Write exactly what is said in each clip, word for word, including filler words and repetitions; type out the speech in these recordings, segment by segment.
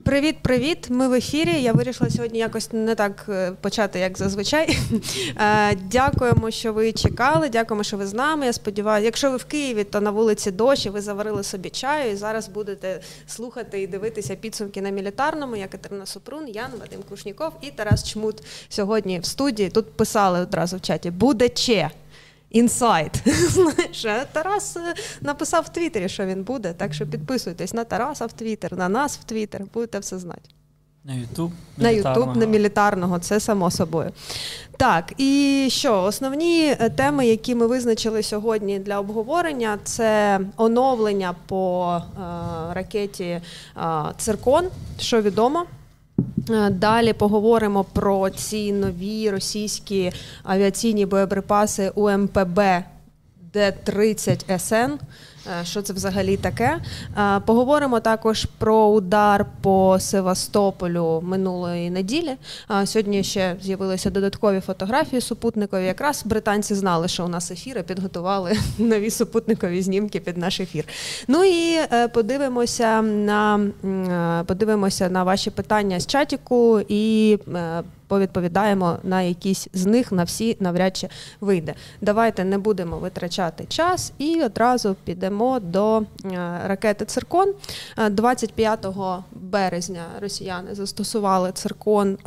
Привіт-привіт! Ми в ефірі. Я вирішила сьогодні якось не так почати, як зазвичай. Дякуємо, що ви чекали, дякуємо, що ви з нами. Я сподіваюся, якщо ви в Києві, то на вулиці дощ, і ви заварили собі чаю, і зараз будете слухати і дивитися підсумки на Мілітарному. Я Катерина Супрун, Ян, Вадим Клушніков і Тарас Чмут сьогодні в студії. Тут писали одразу в чаті «Буде че». Інсайт. Знаєш, Тарас написав в Твіттері, що він буде, так що підписуйтесь на Тараса в Твіттер, на нас в Твіттер, будете все знати. На Ютуб На Ютуб, на Мілітарного, це само собою. Так, і що, основні теми, які ми визначили сьогодні для обговорення, це оновлення по е, ракеті е, «Циркон», що відомо. Далі поговоримо про ці нові російські авіаційні боєприпаси У Ем Пе Бе Д тридцять Ес Ен. Що це взагалі таке? Поговоримо також про удар по Севастополю минулої неділі. Сьогодні ще з'явилися додаткові фотографії супутникові. Якраз британці знали, що у нас ефір, і підготували нові супутникові знімки під наш ефір. Ну і подивимося на, подивимося на ваші питання з чатіку і повідповідаємо на якісь з них, на всі навряд чи вийде. Давайте не будемо витрачати час і одразу підемо до ракети «Циркон». двадцять п'ятого березня росіяни застосували «Циркон»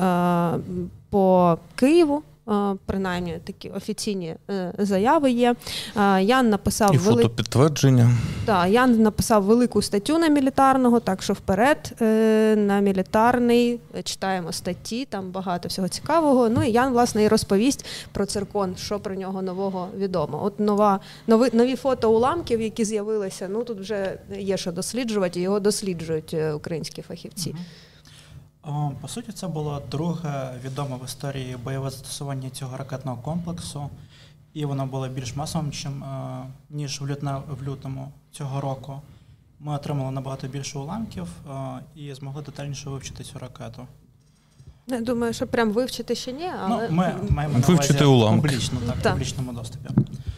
по Києву. Принаймні такі офіційні заяви є. Ян написав і фотопідтвердження. Вели... Да, Ян написав велику статтю на Мілітарного, так що вперед на Мілітарний читаємо статті, там багато всього цікавого. Ну і Ян, власне, і розповість про «Циркон», що про нього нового відомо. От нова, нові, нові фото уламків, які з'явилися, ну тут вже є що досліджувати, і його досліджують українські фахівці. Угу. По суті, це було друге відоме в історії бойове застосування цього ракетного комплексу, і воно було більш масовим, ніж в лютому цього року. Ми отримали набагато більше уламків і змогли детальніше вивчити цю ракету. Я думаю, що прям вивчити ще ні, але... Ну, ми маємо на увазі публічно, так, в публічному доступі.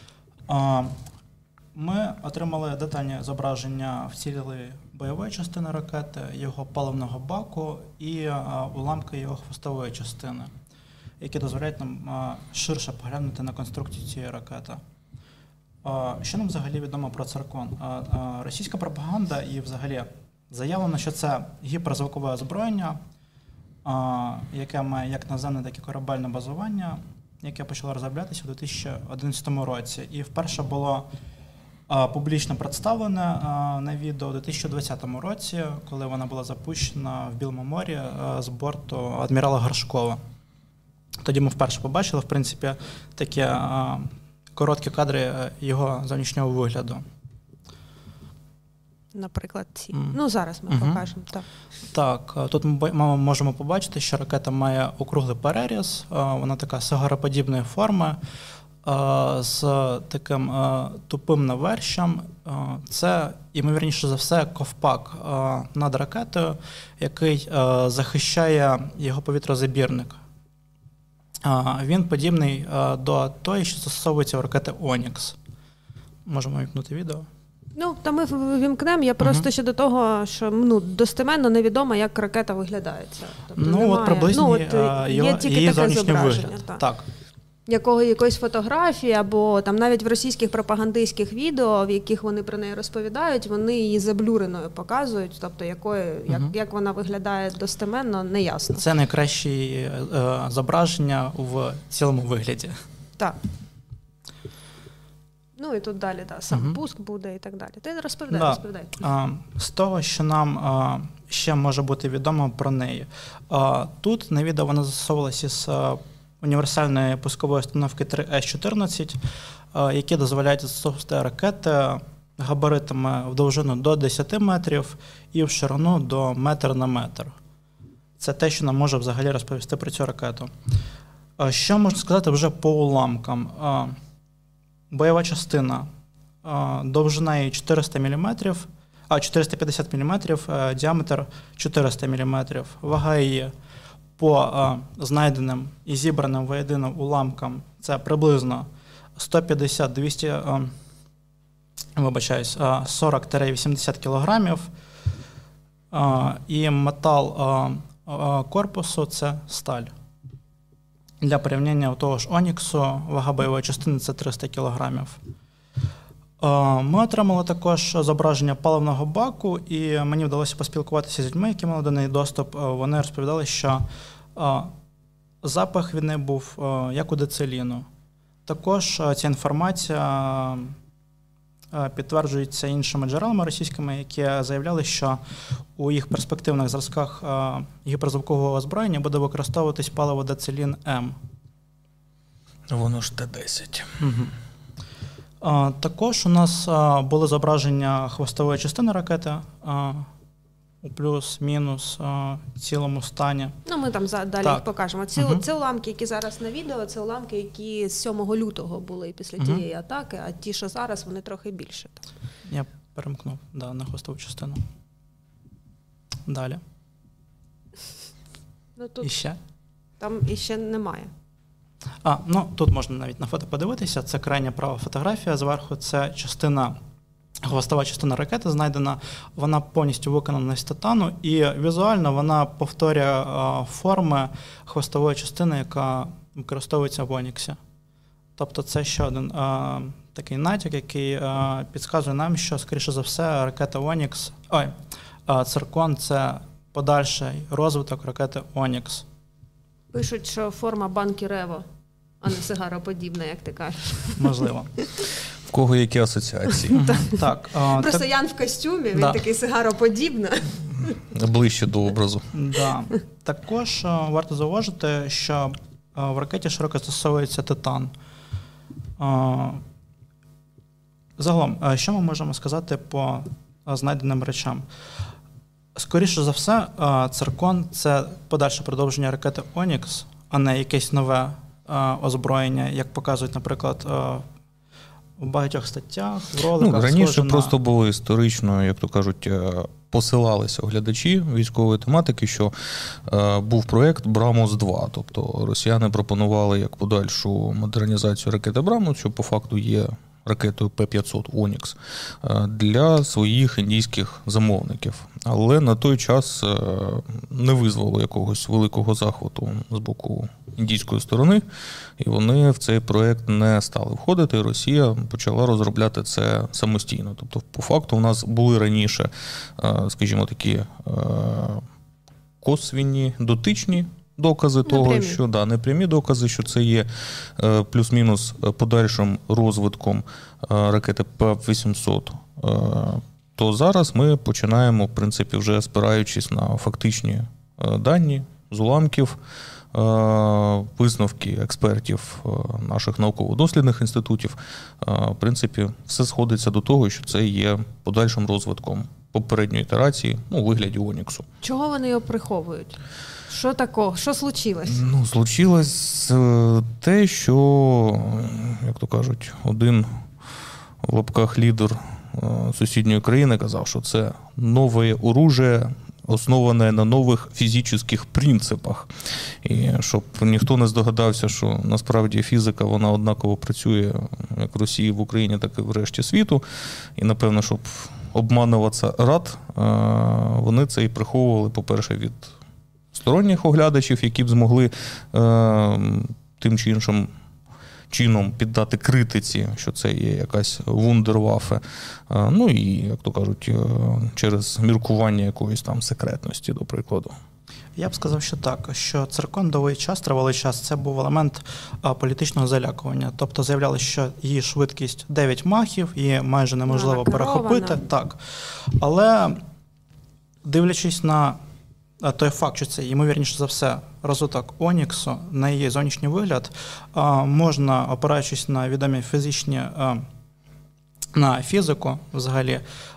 Ми отримали детальні зображення вцілілої бойової частини ракети, його паливного баку і а, уламки його хвостової частини, які дозволяють нам а, ширше поглянути на конструкцію цієї ракети. А, що нам взагалі відомо про «Циркон»? А, а, російська пропаганда і взагалі заявлено, що це гіперзвукове озброєння, а, яке має як наземне, так і корабельне базування, яке почало розроблятися у дві тисячі одинадцятому році. І вперше було публічно представлене на відео у дві тисячі двадцятому році, коли вона була запущена в Білому морі з борту адмірала Горшкова. Тоді ми вперше побачили, в принципі, такі короткі кадри його зовнішнього вигляду. Наприклад, ці. Mm. Ну, зараз ми uh-huh. покажемо. Так. Так, тут ми можемо побачити, що ракета має округлий переріз, вона така сигароподібної форми, з таким тупим навершем. Це, ймовірніше за все, ковпак над ракетою, який захищає його повітрозабірник. Він подібний до тої, що застосовується в ракети «Онікс». Можемо вимкнути відео? Ну, та ми вімкнемо. Я просто uh-huh. ще до того, що ну, достеменно невідомо, як ракета виглядає. Тобто, ну, немає... от приблизно ну, от, його, є тільки її таке зовнішній зображення. вигляд. Так. Так. Якого, якоїсь фотографії, або там навіть в російських пропагандистських відео, в яких вони про неї розповідають, вони її заблюреною показують, тобто якої, угу. як, як вона виглядає достеменно, не ясно. Це найкраще е, зображення в цілому вигляді. Так. Ну і тут далі, да, сам угу. пуск буде і так далі. Ти розповідай, да. розповідай. А, з того, що нам а, ще може бути відомо про неї. А, тут на відео вона застосовувалася з універсальної пускової установки три Ес чотирнадцять, які дозволяють застосовувати ракети габаритами в довжину до десять метрів і в ширину до метр на метр. Це те, що нам може взагалі розповісти про цю ракету. Що можна сказати вже по уламкам? Бойова частина, довжина її чотириста міліметрів, а чотириста п'ятдесят міліметрів, діаметр чотириста міліметрів. Вага її по а, знайденим і зібраним воєдино уламкам це приблизно сто п'ятдесят - двісті, а, вибачаюсь, сорок - вісімдесят кілограмів. і метал корпусу – це сталь. Для порівняння у того ж Оніксу вага бойової частини – це триста кілограмів. Ми отримали також зображення паливного баку, і мені вдалося поспілкуватися з людьми, які мали до неї доступ. Вони розповідали, що запах від неї був як у дициліну. Також ця інформація підтверджується іншими джерелами російськими, які заявляли, що у їх перспективних зразках гіперзвукового озброєння буде використовуватись паливо дицилін М. Воно ж Т десять. Угу. Також у нас були зображення хвостової частини ракети у плюс-мінус цілому стані. Ну, ми там далі так. їх покажемо. Ці, угу. Це уламки, які зараз на відео, це уламки, які з сьомого лютого були після угу. тієї атаки, а ті, що зараз, вони трохи більше. Я перемкнув да, на хвостову частину. Далі. Ну, тут і ще? Там іще немає. А, ну, тут можна навіть на фото подивитися. Це крайня права фотографія. Зверху це частина, хвостова частина ракети знайдена. Вона повністю виконана з титану, і візуально вона повторює а, форми хвостової частини, яка використовується в Оніксі. Тобто це ще один а, такий натяк, який а, підказує нам, що, скоріше за все, ракета Онікс, ой, а, Циркон – це подальший розвиток ракети Онікс. Пишуть, що форма банки Рево, а не сигароподібна, як ти кажеш. Можливо. В кого які асоціації? Так. Просто так... Ян в костюмі, він да. такий сигароподібний. Ближче до образу. Да. Також варто зауважити, що в ракеті широко застосовується титан. Загалом, що ми можемо сказати по знайденим речам? Скоріше за все, Циркон – це подальше продовження ракети Онікс, а не якесь нове озброєння, як показують, наприклад, в багатьох статтях, в роликах. Ну, раніше на... просто було історично, як то кажуть, посилалися глядачі військової тематики, що е, був проєкт Брамос два. Тобто росіяни пропонували як подальшу модернізацію ракети Брамос, що по факту є ракетою П п'ятсот Онікс, для своїх індійських замовників. Але на той час не визвало якогось великого захвату з боку індійської сторони, і вони в цей проєкт не стали входити, і Росія почала розробляти це самостійно. Тобто, по факту, у нас були раніше, скажімо, такі косвінні, дотичні докази того, непрямі. що да, непрямі докази, що це є е, плюс-мінус подальшим розвитком е, ракети П вісімсот, е, то зараз ми починаємо, в принципі, вже спираючись на фактичні е, дані з уламків, е, висновки експертів е, наших науково-дослідних інститутів, е, в принципі, все сходиться до того, що це є подальшим розвитком попередньої ітерації, ну, у вигляді Оніксу. Чого вони його приховують? Що такого? Що случилось? Ну, случилось те, що, як то кажуть, один в лапках лідер сусідньої країни казав, що це нове оружие, основане на нових фізичних принципах. І щоб ніхто не здогадався, що насправді фізика, вона однаково працює як в Росії, в Україні, так і в решті світу. І, напевно, щоб обмануватися рад, вони це і приховували, по-перше, від сторонніх оглядачів, які б змогли е, тим чи іншим чином піддати критиці, що це є якась вундерваффе. Е, ну і, як то кажуть, е, через міркування якоїсь там секретності, до прикладу. Я б сказав, що так, що Циркон довгий час, тривалий час, це був елемент а, політичного залякування. Тобто заявляли, що її швидкість дев'ять махів, її майже неможливо перехопити. Так. Але дивлячись на той факт, що це, ймовірніше за все, розвиток Оніксу, на її зовнішній вигляд, можна, опираючись на відомі фізичні, на фізику взагалі,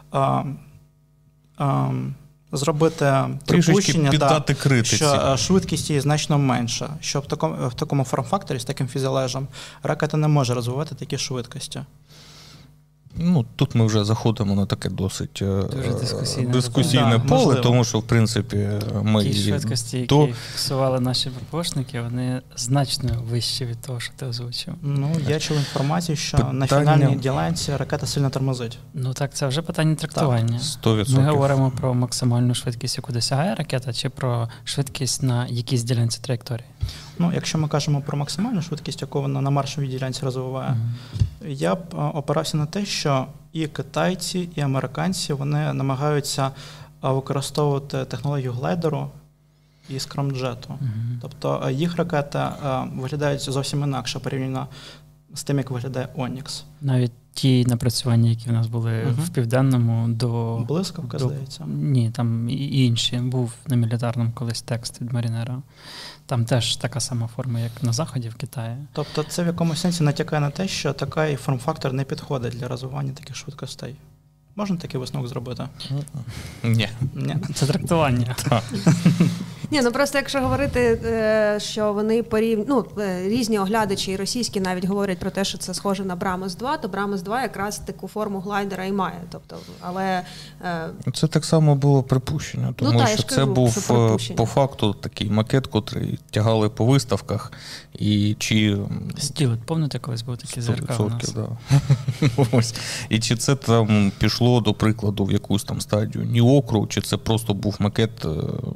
зробити припущення, піддати критиці, що швидкість її значно менша, що в такому, в такому форм-факторі, з таким фюзеляжем, ракета не може розвивати такі швидкості. Ну, тут ми вже заходимо на таке досить Дуже дискусійне, дискусійне да, поле, можливо. тому що, в принципі, ми... Ті швидкості, які то... фіксували наші ППОшники, вони значно вищі від того, що ти озвучив. Ну, я чув інформацію, що Питання... на фінальній ділянці ракета сильно тормозить. Ну так, це вже питання трактування. сто відсотків. Ми говоримо про максимальну швидкість, яку досягає ракета, чи про швидкість на якійсь ділянці траєкторії? Ну, якщо ми кажемо про максимальну швидкість, яку вона на маршовій ділянці розвиває, mm-hmm. я б опирався на те, що і китайці, і американці, вони намагаються використовувати технологію глайдеру і скрамджету. Mm-hmm. Тобто їх ракети виглядають зовсім інакше порівняно з тим, як виглядає Онікс. Навіть ті напрацювання, які в нас були mm-hmm. в Південному до... Блискавка, до... здається. Ні, там і інші. Був на мілітарному колись текст від Марінера. Там теж така сама форма, як на Заході, в Китаї. Тобто це в якомусь сенсі натякає на те, що такий форм-фактор не підходить для розвивання таких швидкостей. Можна такий висновок зробити? Ні. Ні. Це трактування. Ні, ну просто якщо говорити, що вони порів... ну, різні оглядачі і російські навіть говорять про те, що це схоже на Брамос два, то Брамос два якраз таку форму глайдера і має. Тобто, але... Це так само було припущення, тому ну, та, що кажу, це був що по факту такий макет, котрий тягали по виставках. І чи... Стілет, пам'ятаєте, колись був такий зеркал у нас? Да. Ось. І чи це там пішло, до прикладу, в якусь там стадію Ні-Окру, чи це просто був макет,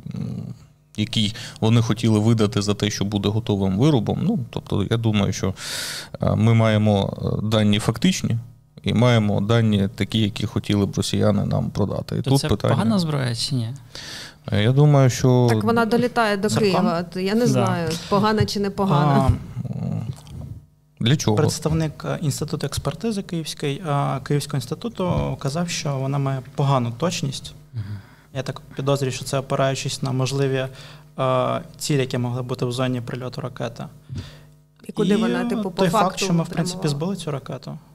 який вони хотіли видати за те, що буде готовим виробом. Ну, тобто, я думаю, що ми маємо дані фактичні і маємо дані такі, які хотіли б росіяни нам продати. І то тут це питання... погана зброя чи ні? Я думаю, що... Так вона долітає до Закон? Києва. Я не да. знаю, погана чи не погана. Для чого? Представник Інституту експертизи Київський, Київського інституту казав, що вона має погану точність. Угу. Я так підозрюю, що це опираючись на можливі е, цілі, які могли бути в зоні прильоту ракети. І куди і вона, типу, по той факту факт, що ми, в принципі, прямувала. збили цю ракету. Угу.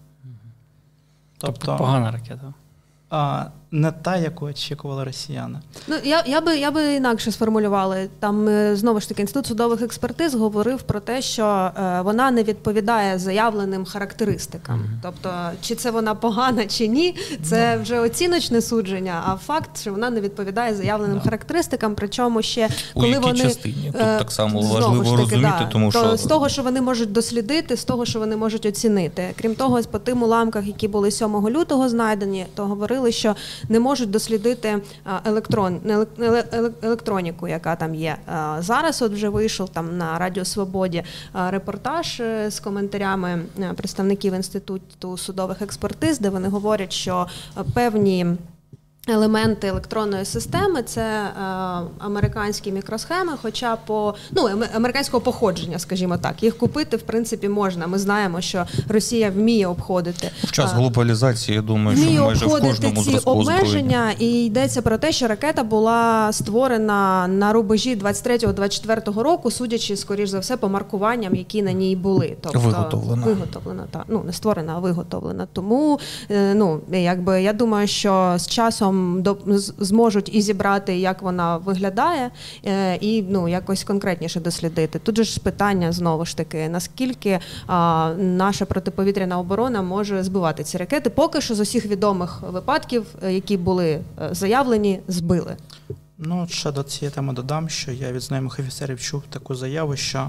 Тобто, тобто погана ракета. А, не та, яку очікували росіяни. Ну, я, я, би, я би інакше сформулювала. Там, знову ж таки, Інститут судових експертиз говорив про те, що е, вона не відповідає заявленим характеристикам. Mm-hmm. Тобто, чи це вона погана, чи ні, це вже оціночне судження, а факт, що вона не відповідає заявленим yeah. характеристикам, причому ще, коли у якій вони... частині? Тут е, так само таки, важливо розуміти, да, тому то, що... з того, що вони можуть дослідити, з того, що вони можуть оцінити. Крім того, по тим уламках, які були сьомого лютого знайдені, то говорили, що не можуть дослідити електрон, електроніку, яка там є. Зараз от вже вийшов там на Радіо Свободі репортаж з коментарями представників Інституту судових експертиз, де вони говорять, що певні елементи електронної системи – це е, американські мікросхеми, хоча по, ну, американського походження, скажімо так. Їх купити, в принципі, можна. Ми знаємо, що Росія вміє обходити. В час глобалізації, я думаю, що майже в кожному зразку обмеження. І йдеться про те, що ракета була створена на рубежі двадцять третього - двадцять четвертого року, судячи, скоріш за все, по маркуванням, які на ній були. Тобто, виготовлена. Виготовлена, так. Ну, не створена, а виготовлена. Тому, ну, якби, я думаю, що з часом зможуть і зібрати, як вона виглядає, і, ну, якось конкретніше дослідити. Тут же ж питання, знову ж таки, наскільки а, наша протиповітряна оборона може збивати ці ракети. Поки що з усіх відомих випадків, які були заявлені, збили. Ну, ще до цієї теми додам, що я від знайомих офіцерів чув таку заяву, що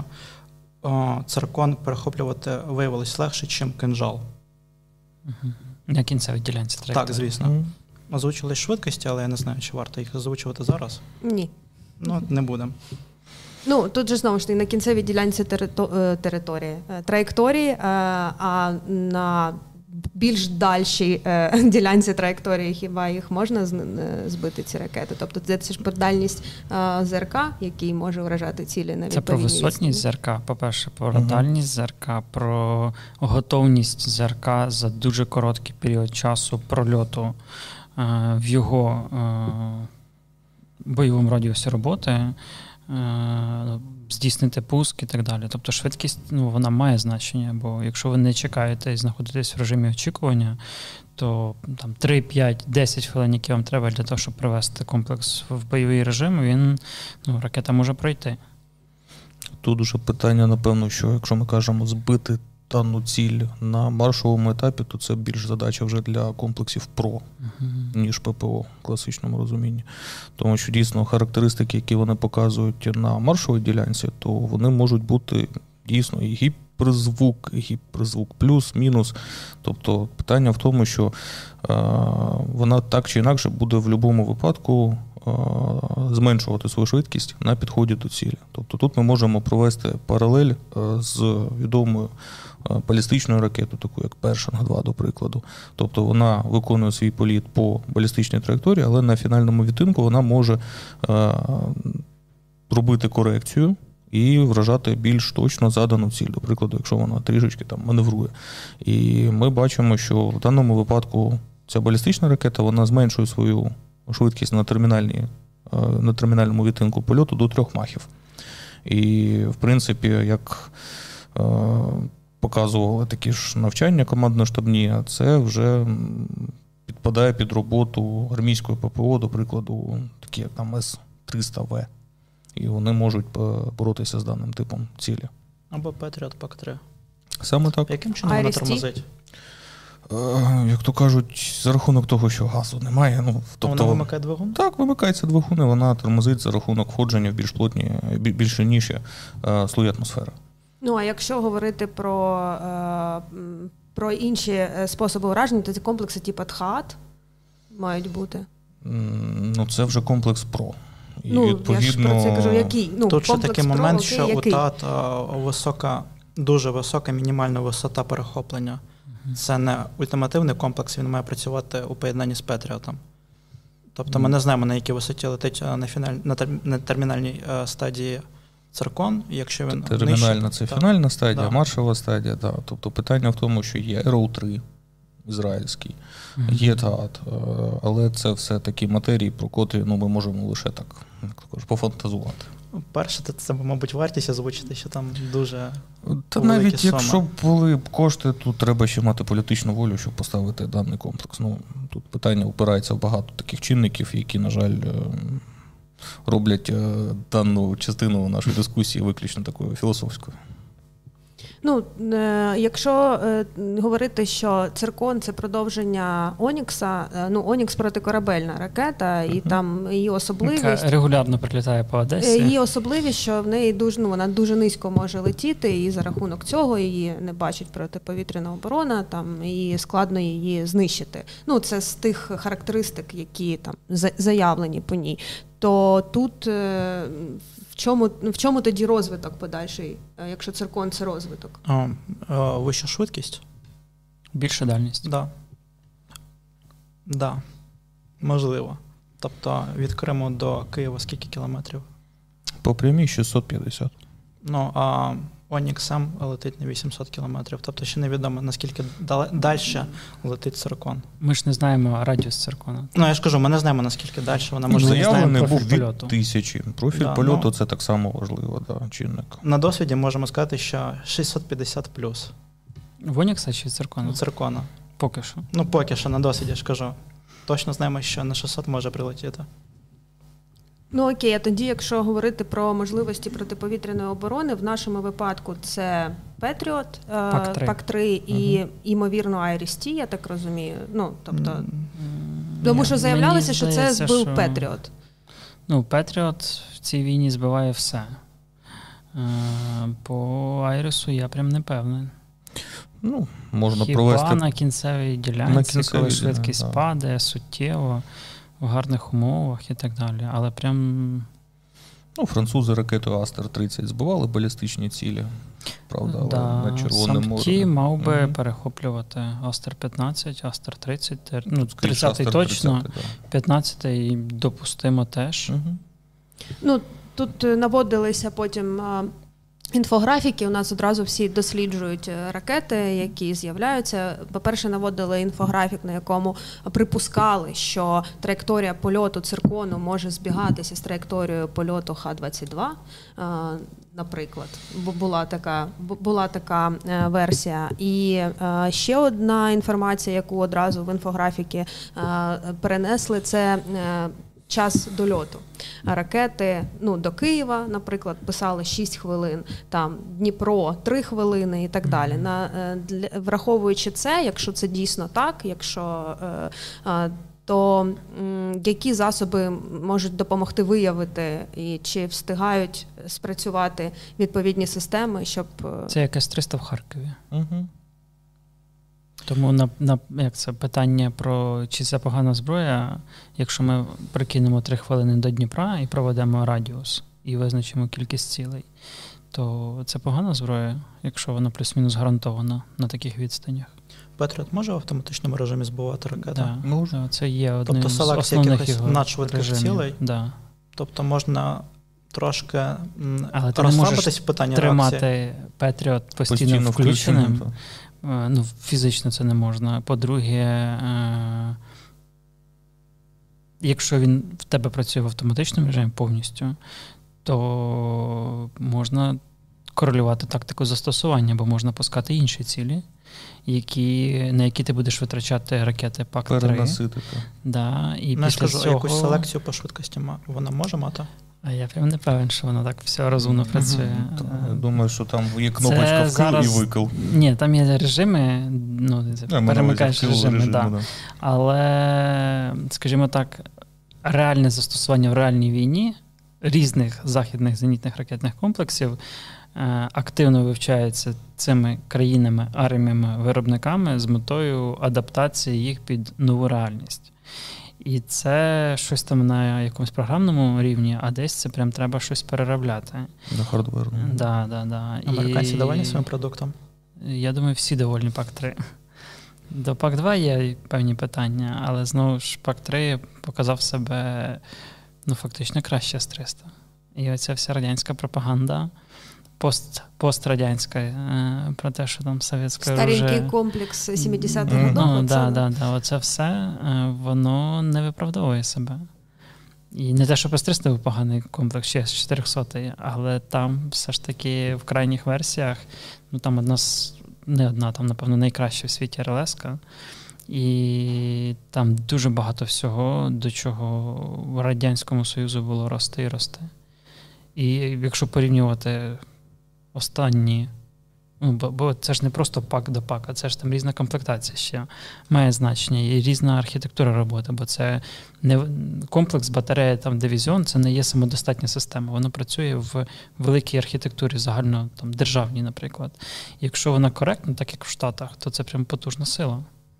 о, циркон перехоплювати виявилось легше, ніж кинжал. Угу. На кінцевій ділянці траєкторії. Так, звісно. Угу. Озвучили швидкості, але я не знаю, чи варто їх озвучувати зараз. Ні. Ну, не будемо. Ну, тут же, знову ж таки, на кінцевій ділянці терито- території, траєкторії, а на більш дальшій ділянці траєкторії хіба їх можна збити, ці ракети? Тобто це ж про дальність ЗРК, який може вражати цілі на відповідній Це про висотність ЗРК, по-перше, про uh-huh. дальність ЗРК, про готовність ЗРК за дуже короткий період часу прольоту в його бойовому радіусі роботи, здійснити пуск і так далі. Тобто швидкість, ну, вона має значення, бо якщо ви не чекаєте і знаходитесь в режимі очікування, то там три, п'ять, десять хвилин, які вам треба для того, щоб привести комплекс в бойовий режим, він, ну, ракета може пройти. Тут уже питання, напевно, що якщо ми кажемо збити дану ціль на маршовому етапі, то це більш задача вже для комплексів ПРО, uh-huh. ніж ППО в класичному розумінні. Тому що дійсно характеристики, які вони показують на маршовій ділянці, то вони можуть бути дійсно і гіперзвук, і гіперзвук плюс, мінус. Тобто питання в тому, що е, вона так чи інакше буде в будь-якому випадку е, зменшувати свою швидкість на підході до цілі. Тобто тут ми можемо провести паралель е, з відомою балістичною ракетою, таку як Першинг два, до прикладу. Тобто вона виконує свій політ по балістичній траєкторії, але на фінальному відтинку вона може е, робити корекцію і вражати більш точно задану ціль, до прикладу, якщо вона трішечки там маневрує. І ми бачимо, що в даному випадку ця балістична ракета, вона зменшує свою швидкість на термінальній, на термінальному відтинку польоту до трьох махів. І, в принципі, як е, показували такі ж навчання командно-штабні, це вже підпадає під роботу армійської ППО, до прикладу, такі як там С триста В. І вони можуть боротися з даним типом цілі. Або Петріот Пак три. Саме так. Яким чином вона тормозить? Е, як то кажуть, за рахунок того, що газу немає. Ну, тобто, вона вимикає двигун? Так, вимикається двигун, і вона тормозить за рахунок входження в більш плотні, більше ніші е, слої атмосфери. Ну, а якщо говорити про, е, про інші способи ураження, то ці комплекси типу ТХААД мають бути? Ну, це вже комплекс ПРО. І, ну, відповідно... я ж про це кажу, який? Ну, тут ще такий момент, окей, що який? у ТААД висока, дуже висока мінімальна висота перехоплення. Uh-huh. Це не ультимативний комплекс, він має працювати у поєднанні з Петріотом. Тобто uh-huh. ми не знаємо, на якій висоті летить на, фіналь... на, тер... на термінальній е, стадії циркон, якщо він термінальна нижче, це так. фінальна стадія, да. маршова стадія. Да. Тобто питання в тому, що є Arrow три ізраїльський, mm-hmm. є ТААД, але це все такі матерії, про котрі ну, ми можемо лише так, як то кажуть, пофантазувати. Перше, це, мабуть, вартість озвучити, що там дуже Та великі навіть суми. Якщо б були кошти, тут треба ще мати політичну волю, щоб поставити даний комплекс. Ну, тут питання опирається в багато таких чинників, які, на жаль, роблять дану частину нашої дискусії виключно такою філософською. Ну, е, якщо е, говорити, що циркон – це продовження Онікса, е, ну, Онікс – протикорабельна ракета, і uh-huh. там її особливість… Яка регулярно прилітає по Одесі. Її особливість, що в неї дуже, ну, вона дуже низько може летіти, і за рахунок цього її не бачить протиповітряна оборона, там, і складно її знищити. Ну, це з тих характеристик, які там заявлені по ній. То тут… Е, В чому, в чому тоді розвиток подальший, якщо циркон – це розвиток? О, о, вища швидкість? Більша дальність? Так. Да. Да. Можливо. Тобто від Криму до Києва скільки кілометрів? По прямій шістсот п'ятдесят. Ну, а Онікс М летить на вісімсот кілометрів. Тобто ще невідомо, наскільки далі летить циркон. Ми ж не знаємо радіус циркона. Ну, я ж кажу, ми не знаємо, наскільки далі вона може... Заявлений був від польоту. Тисячі. Профіль да, польоту ну, – це так само важливо, да, чинник. На досвіді можемо сказати, що шістсот п'ятдесят плюс. В Онікса чи циркона? У циркона. Поки що. Ну, поки що, на досвіді, я ж кажу. Точно знаємо, що на шістсот може прилетіти. Ну окей, а тоді, якщо говорити про можливості протиповітряної оборони, в нашому випадку це Петріот, Пак три і, угу. ймовірно, Айріс-Ті, я так розумію. Ну, тобто, mm. тому Ні, що заявлялося, що це збив що... Петріот. Ну, Петріот в цій війні збиває все. По Айрісу я прям не певний. Ну, можна Хіба провести... на кінцевій ділянці, на кінцевій, коли швидкість да. падає суттєво, в гарних умовах і так далі, але прям... Ну, французи ракетою Астер тридцять збивали балістичні цілі, правда, да. але на Червоне море. Сам мав би угу. перехоплювати Астер п'ятнадцять, Астер тридцять, ну, тридцятий точно, тридцятий, да. п'ятнадцятий допустимо теж. Угу. Ну, тут наводилися потім... інфографіки, у нас одразу всі досліджують ракети, які з'являються. По-перше, наводили інфографік, на якому припускали, що траєкторія польоту циркону може збігатися з траєкторією польоту Х двадцять два, наприклад. Була така, була така версія. І ще одна інформація, яку одразу в інфографіки перенесли, це час дольоту. Ракети, ну, до Києва, наприклад, писали шість хвилин, там Дніпро три хвилини і так далі. На, для, враховуючи це, якщо це дійсно так, якщо е, е, то м, які засоби можуть допомогти виявити і чи встигають спрацювати відповідні системи, щоб... Це як С триста в Харкові. Угу. Тому на, на як це питання про чи це погана зброя, якщо ми прикинемо три хвилини до Дніпра і проведемо радіус і визначимо кількість цілей, то це погана зброя, якщо вона плюс-мінус гарантована на таких відстанях. Петріот може в автоматичному режимі збивати ракети? Да, да, це є одним тобто, з селекція основних якихось надшвидких цілей? Да. Тобто можна трошки але розслабитись в питанні тримати реакції? Петріот постійно, постійно включеним. включеним. Ну, фізично це не можна. По-друге, якщо він в тебе працює в автоматичному режимі повністю, то можна корелювати тактику застосування, бо можна пускати інші цілі, які, на які ти будеш витрачати ракети пак три. Переносити. Да, і ну, після я скажу, цього... якусь селекцію по швидкості вона може мати? А я прям не певен, що воно так все розумно працює. Mm-hmm. Я думаю, що там є кнопочка це вкил зараз... і викил. Ні, там є режими, ну, yeah, перемикаєш режими, режиму, да. Да. Але, скажімо так, реальне застосування в реальній війні різних західних зенітних ракетних комплексів активно вивчається цими країнами, арміями, виробниками з метою адаптації їх під нову реальність. І це щось там на якомусь програмному рівні, а десь це прям треба щось переробляти. На хардверному. Да, да, да. Американці і... довольні своїм продуктом? Я думаю, всі довольні пак три. До пак два є певні питання, але знову ж пак три показав себе, ну, фактично краще з триста. І оця вся радянська пропаганда, пост, пострадянська, про те, що там совєтське старенький вже... комплекс сімдесятих mm-hmm. годів. Ну, да, да, да. Оце все, воно не виправдовує себе. І не те, що С триста був поганий комплекс, ще чотирьохсотий, але там все ж таки в крайніх версіях, ну там одна з, не одна, там, напевно, найкраща в світі ар ел ес-ка. І там дуже багато всього, до чого в Радянському Союзу було рости і рости. І якщо порівнювати останні, ну, бо, бо це ж не просто пак до пака, це ж там різна комплектація ще має значення і різна архітектура роботи, бо це не комплекс батарея, там дивізіон, це не є самодостатня система. Воно працює в великій архітектурі, загально там державній, наприклад. І якщо вона коректна, так як в Штатах, то це прям потужна сила.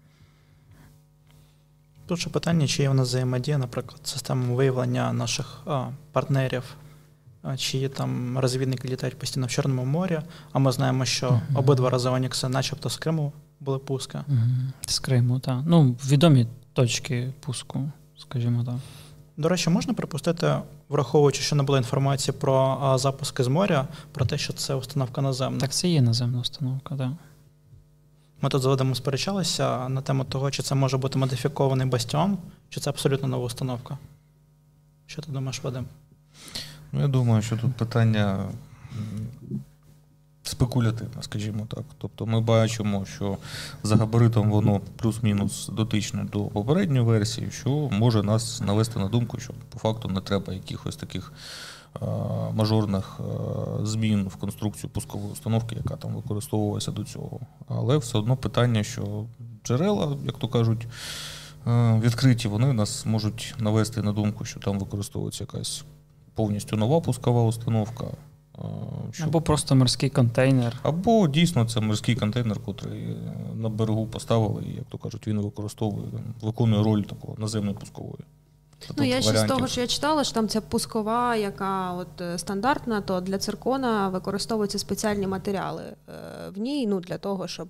Тут ще питання, чи є в нас взаємодія, наприклад, з системою виявлення наших а, партнерів, а, чи є там розвідники літають постійно в Чорному морі, а ми знаємо, що uh-huh. обидва рази Онікси начебто з Криму були пуски. Uh-huh. З Криму, так. Ну, відомі точки пуску, скажімо так. До речі, можна припустити, враховуючи, що не було інформації про а, запуски з моря, про те, що це установка наземна? Так, це є наземна установка, так. Ми тут з Вадимом сперечалися на тему того, чи це може бути модифікований бастіон, чи це абсолютно нова установка. Що ти думаєш, Вадим? Ну, я думаю, що тут питання спекулятивне, скажімо так. Тобто ми бачимо, що за габаритом воно плюс-мінус дотичне до попередньої версії, що може нас навести на думку, що по факту не треба якихось таких мажорних змін в конструкцію пускової установки, яка там використовувалася до цього. Але все одно питання, що джерела, як то кажуть, відкриті, вони нас можуть навести на думку, що там використовується якась повністю нова пускова установка. Щоб... Або просто морський контейнер. Або дійсно це морський контейнер, який на берегу поставили, і, як то кажуть, він використовує, виконує роль такого наземної пускової. Ну, я ще з того, що я читала, що там ця пускова, яка от стандартна, то для циркона використовуються спеціальні матеріали в ній, ну, для того, щоб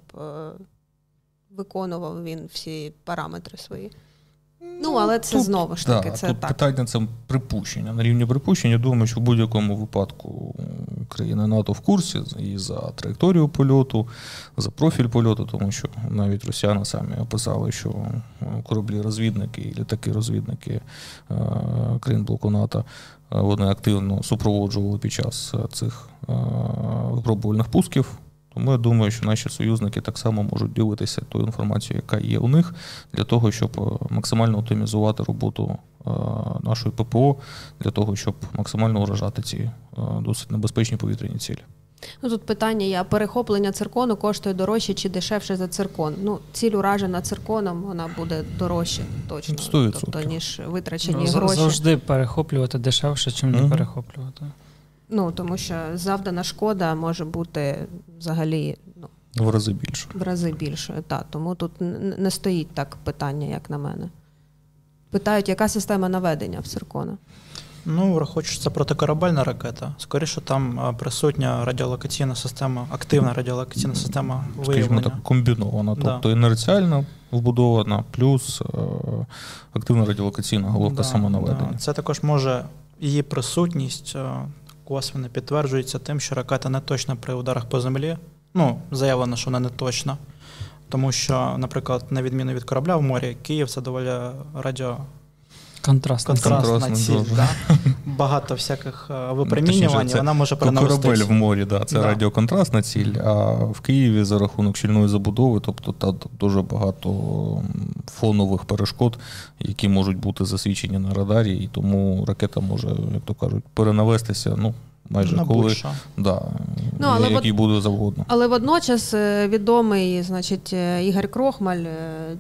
виконував він всі параметри свої. Ну, але це тут, знову ж таки, да, це тут так. Питання – це припущення. На рівні припущення, я думаю, що в будь-якому випадку країни НАТО в курсі і за траєкторію польоту, за профіль польоту, тому що навіть росіяни самі описали, що кораблі-розвідники і літаки-розвідники країн блоку НАТО, вони активно супроводжували під час цих випробувальних пусків. Тому я думаю, що наші союзники так само можуть ділитися тою інформацією, яка є у них, для того, щоб максимально оптимізувати роботу нашої ППО для того, щоб максимально уражати ці досить небезпечні повітряні цілі. Ну, тут питання є, перехоплення циркону коштує дорожче чи дешевше за циркон? Ну, ціль уражена цирконом, вона буде дорожче точно, сто відсотків. тобто, ніж витрачені Ну, гроші. Завжди перехоплювати дешевше, чим не Мгм. перехоплювати. Ну, тому що завдана шкода може бути взагалі ну, В рази більше. в рази більшою. Та, тому тут н- не стоїть так питання, як на мене. Питають, яка система наведення в циркона? Ну, враховуючи, що це протикорабельна ракета, скоріше там а, присутня радіолокаційна система, активна радіолокаційна система Скажімо виявлення. так, комбінована. Да. Тобто інерціальна вбудована, плюс е, активна радіолокаційна головка Да, самонаведення. да. Це також може, її присутність е, косвенно підтверджується тим, що ракета не точна при ударах по землі. Ну, заявлено, що вона не точна. Тому що, наприклад, на відміну від корабля в морі, Київ – це доволі радіо... Контрастна. контрастна Контрастна ціль. дуже. Да? Багато всяких е, Ну, випромінювань, точніше, це вона може Корабель перенавестись. в морі, да, це Да. радіоконтрастна ціль, а в Києві за рахунок щільної забудови, тобто там дуже багато фонових перешкод, які можуть бути засвідчені на радарі, і тому ракета може, як то кажуть, перенавестися, ну, майже На коли, будь-що. да, Ну, але який от- буде завгодно. Але водночас е, відомий, значить, е, Ігор Крохмаль, е,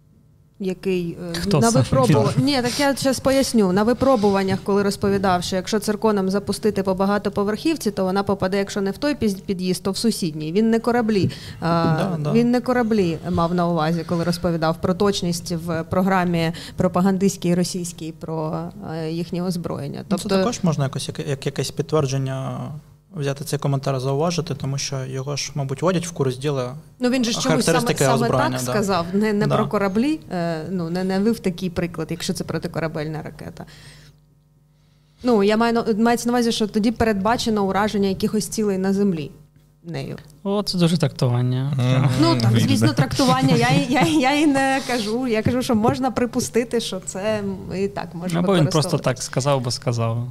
який е, Хто на це? випробуваннях. Ні, так я зараз поясню. На випробуваннях, коли розповідав, що якщо цирконом запустити по багатоповерхівці, то вона попаде, якщо не в той піз- під'їзд, то в сусідній. Він не кораблі. а, Да, да. Він не кораблі мав на увазі, коли розповідав про точність в програмі пропагандистській російській про е, їхнє озброєння. Ну, це також можна якось, як, як якесь підтвердження взяти цей коментар, зауважити, тому що його ж, мабуть, вводять в курс діла. Ну він же ж чомусь саме, Характеристики саме озброєння, так да. сказав, не, не Да. про кораблі, е, ну, не навив такий приклад, якщо це протикорабельна ракета. Ну, я маю, на- мається на увазі, що тоді передбачено ураження якихось цілей на землі нею. О, це дуже трактування. Мгм. Ну, так, Вільне. звісно, трактування. Я, і- я, я і не кажу. Я кажу, що можна припустити, що це і так може Або він просто використовуватись. так сказав, бо сказав.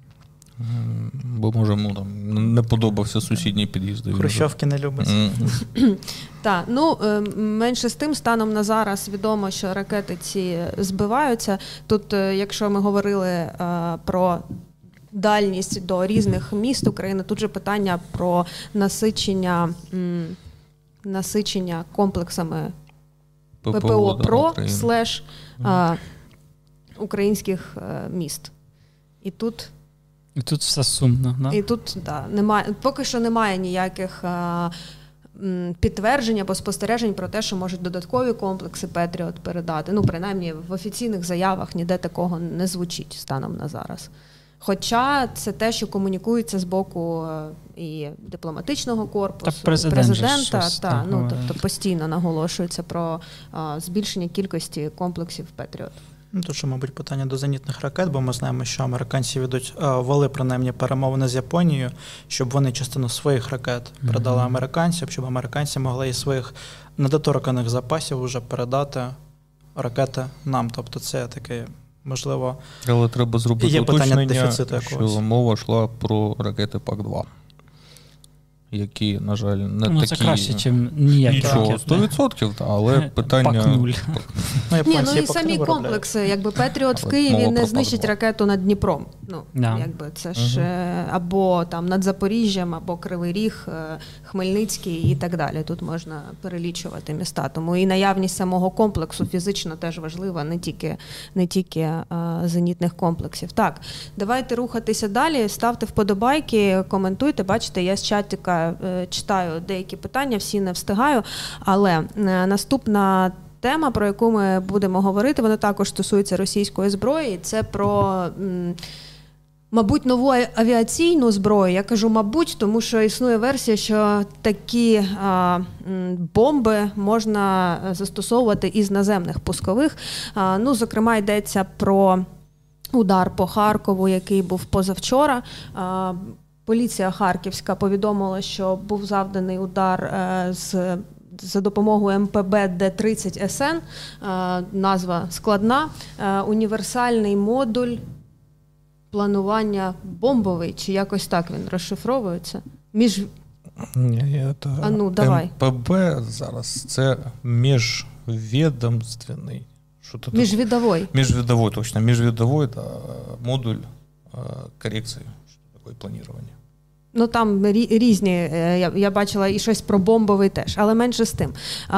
М, Бо, може, ну, там, не подобався сусідній під'їзд. і він Хрущовки не любить. М. Так, ну е, менше з тим, станом на зараз відомо, що ракети ці збиваються. Тут, е, якщо ми говорили е, про дальність до різних міст України, тут же питання про насичення, м, насичення комплексами ППО да, ПРО України. слеш е, українських е, міст. І тут І тут все сумно. Да? І тут да, немає, поки що немає ніяких а, м, підтверджень або спостережень про те, що можуть додаткові комплекси Петріот передати. Ну, принаймні, в офіційних заявах ніде такого не звучить станом на зараз. Хоча це те, що комунікується з боку е, і дипломатичного корпусу, Так президент же президента, щось та, так ну, говорить. тобто постійно наголошується про а, збільшення кількості комплексів Петріот. Ну, тут ще, мабуть, питання до зенітних ракет, бо ми знаємо, що американці ведуть, а, вели принаймні перемовини з Японією, щоб вони частину своїх ракет передали Мгм. американцям, щоб американці могли із своїх недоторканих запасів вже передати ракети нам. Тобто це таке, можливо, Але треба зробити Є питання уточнення, дефіциту якогось. що мова йшла про ракети Пак два, які, на жаль, не Ну, такі... це краще, ніж ніякі Нічого, ракети. сто відсотків, та, але питання... Пак нуль. ну, Ні, японці ну і поки самі виробляють. комплекси, якби Петріот в Але Києві мова не про знищить Пак-два. ракету над Дніпром. Ну, Да. якби це ж е, або там над Запоріжжям, або Кривий Ріг, е, Хмельницький і так далі. Тут можна перелічувати міста. Тому і наявність самого комплексу фізично теж важлива, не тільки, не тільки е, зенітних комплексів. Так, давайте рухатися далі. Ставте вподобайки, коментуйте. Бачите, я з чатика е, читаю деякі питання, всі не встигаю. Але е, наступна тема, про яку ми будемо говорити, вона також стосується російської зброї. Це про, м, мабуть, нову авіаційну зброю. Я кажу, мабуть, тому що існує версія, що такі а, м, бомби можна застосовувати із наземних пускових. А, ну, зокрема, йдеться про удар по Харкову, який був позавчора. А, поліція Харківська повідомила, що був завданий удар е, з за допомогою ем пе бе де тридцять ес ен, е, назва складна, е, універсальний модуль планування бомбовий, чи якось так він розшифровується. Між... Ні, це А ну, давай. ем пе бе зараз це міжвідомственний. Що це Міжвідовий. Міжвідовий, точно. Міжвідовий та модуль корекції, що таке планування. Ну, там різні, я, я бачила і щось про бомбовий теж, але менше з тим.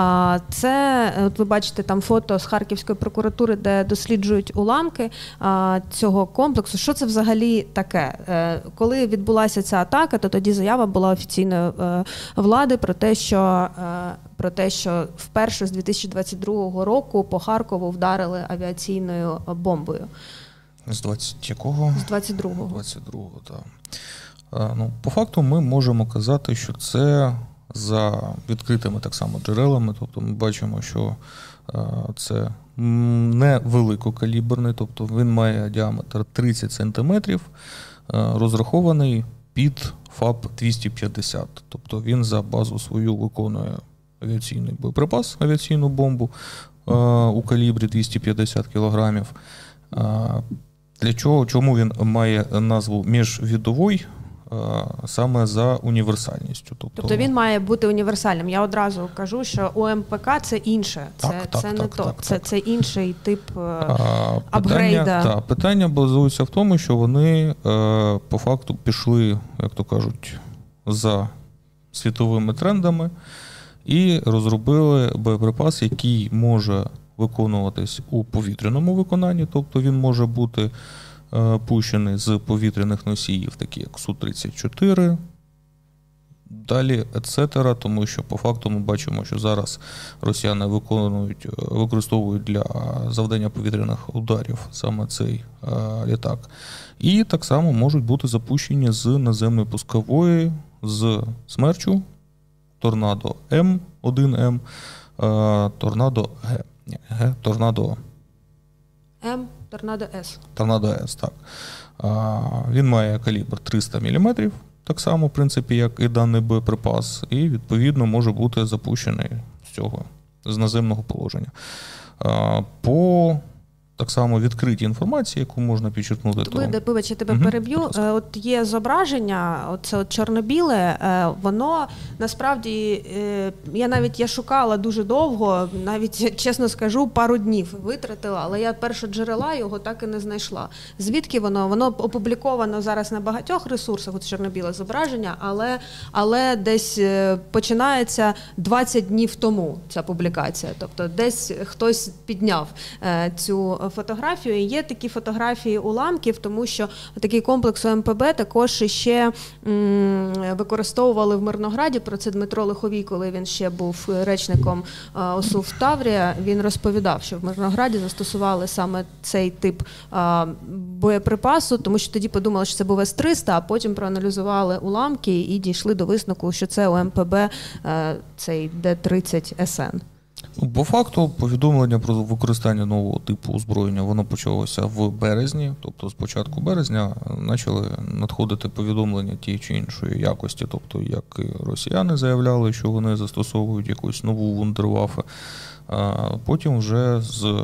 Це, от ви бачите, там фото з Харківської прокуратури, де досліджують уламки цього комплексу. Що це взагалі таке? Коли відбулася ця атака, то тоді заява була офіційної влади про те, що, про те, що вперше з дві тисячі двадцять другого року по Харкову вдарили авіаційною бомбою. З двадцять якого? З двадцять другого. двадцять другого, так. Ну, по факту ми можемо казати, що це за відкритими так само джерелами, тобто ми бачимо, що це не великокаліберний, тобто він має діаметр тридцять сантиметрів, розрахований під ФАП двісті п'ятдесят, тобто він за базу свою виконує авіаційний боєприпас, авіаційну бомбу у калібрі двісті п'ятдесят кілограмів. Для чого? Чому він має назву міжвідовий? Саме за універсальністю. Тобто, тобто він має бути універсальним. Я одразу кажу, що у ем пе ка це інше, це, так, так, це не так, то, так, це, так. це інший тип а, апгрейда. Питання, та, питання базується в тому, що вони е, по факту пішли, як то кажуть, за світовими трендами і розробили боєприпас, який може виконуватись у повітряному виконанні, тобто він може бути пущений з повітряних носіїв, такі як Су тридцять чотири, далі, ецетера, тому що по факту ми бачимо, що зараз росіяни виконують, використовують для завдання повітряних ударів саме цей е, літак. І так само можуть бути запущені з наземної пускової, з «Смерчу», «Торнадо М», один М, е, «Торнадо Г», ні, Г, «Торнадо М, «Торнадо С». «Торнадо С», так. А, він має калібр триста міліметрів, так само, в принципі, як і даний боєприпас, і, відповідно, може бути запущений з цього, з наземного положення. А, по так само відкритій інформації, яку можна підчеркнути. Ви, вибач, я тебе угу, переб'ю. От є зображення, це от чорно-біле, воно насправді, я навіть я шукала дуже довго, навіть, чесно скажу, пару днів витратила, але я першоджерела його так і не знайшла. Звідки воно? Воно опубліковано зараз на багатьох ресурсах, от чорно-біле зображення, але, але десь починається двадцять днів тому ця публікація. Тобто десь хтось підняв цю фотографію. І є такі фотографії уламків, тому що такий комплекс у ем пе бе також ще м, використовували в Мирнограді. Про це Дмитро Лиховій, коли він ще був речником ОСУ СУВ Таврія, він розповідав, що в Мирнограді застосували саме цей тип а, боєприпасу, тому що тоді подумали, що це був С триста, а потім проаналізували уламки і дійшли до висновку, що це у ем пе бе а, цей Д тридцять ес ен. По факту, повідомлення про використання нового типу озброєння, воно почалося в березні, тобто з початку березня почали надходити повідомлення тієї чи іншої якості, тобто як і росіяни заявляли, що вони застосовують якусь нову вундерваффе, а потім вже з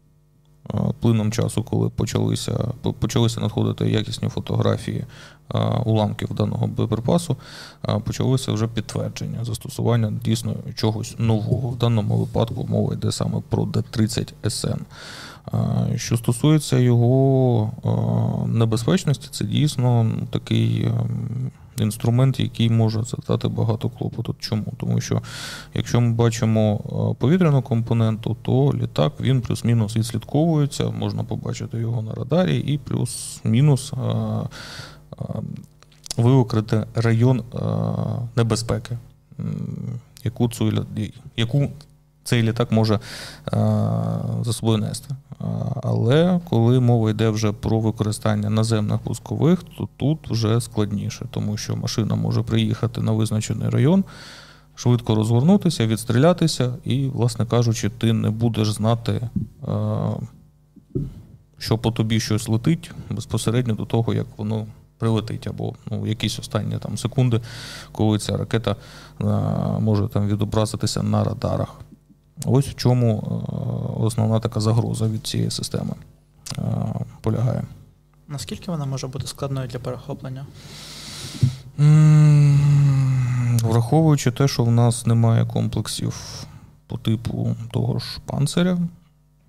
плином часу, коли почалися, почалися надходити якісні фотографії уламків даного боєприпасу, почалося вже підтвердження застосування дійсно чогось нового. В даному випадку мова йде саме про Д тридцять ес ен. Що стосується його небезпечності, це дійсно такий інструмент, який може завдати багато клопоту. Чому? Тому що якщо ми бачимо повітряну компоненту, то літак, він плюс-мінус відслідковується, можна побачити його на радарі, і плюс-мінус виокрити район небезпеки, яку, цю, яку цей літак може за собою нести. Але коли мова йде вже про використання наземних пускових, то тут вже складніше, тому що машина може приїхати на визначений район, швидко розгорнутися, відстрілятися і, власне кажучи, ти не будеш знати, що по тобі щось летить безпосередньо до того, як воно прилетить, або ну, якісь останні там секунди, коли ця ракета може там відобразитися на радарах. Ось в чому основна така загроза від цієї системи полягає. Наскільки вона може бути складною для перехоплення? Враховуючи те, що в нас немає комплексів по типу того ж панциря,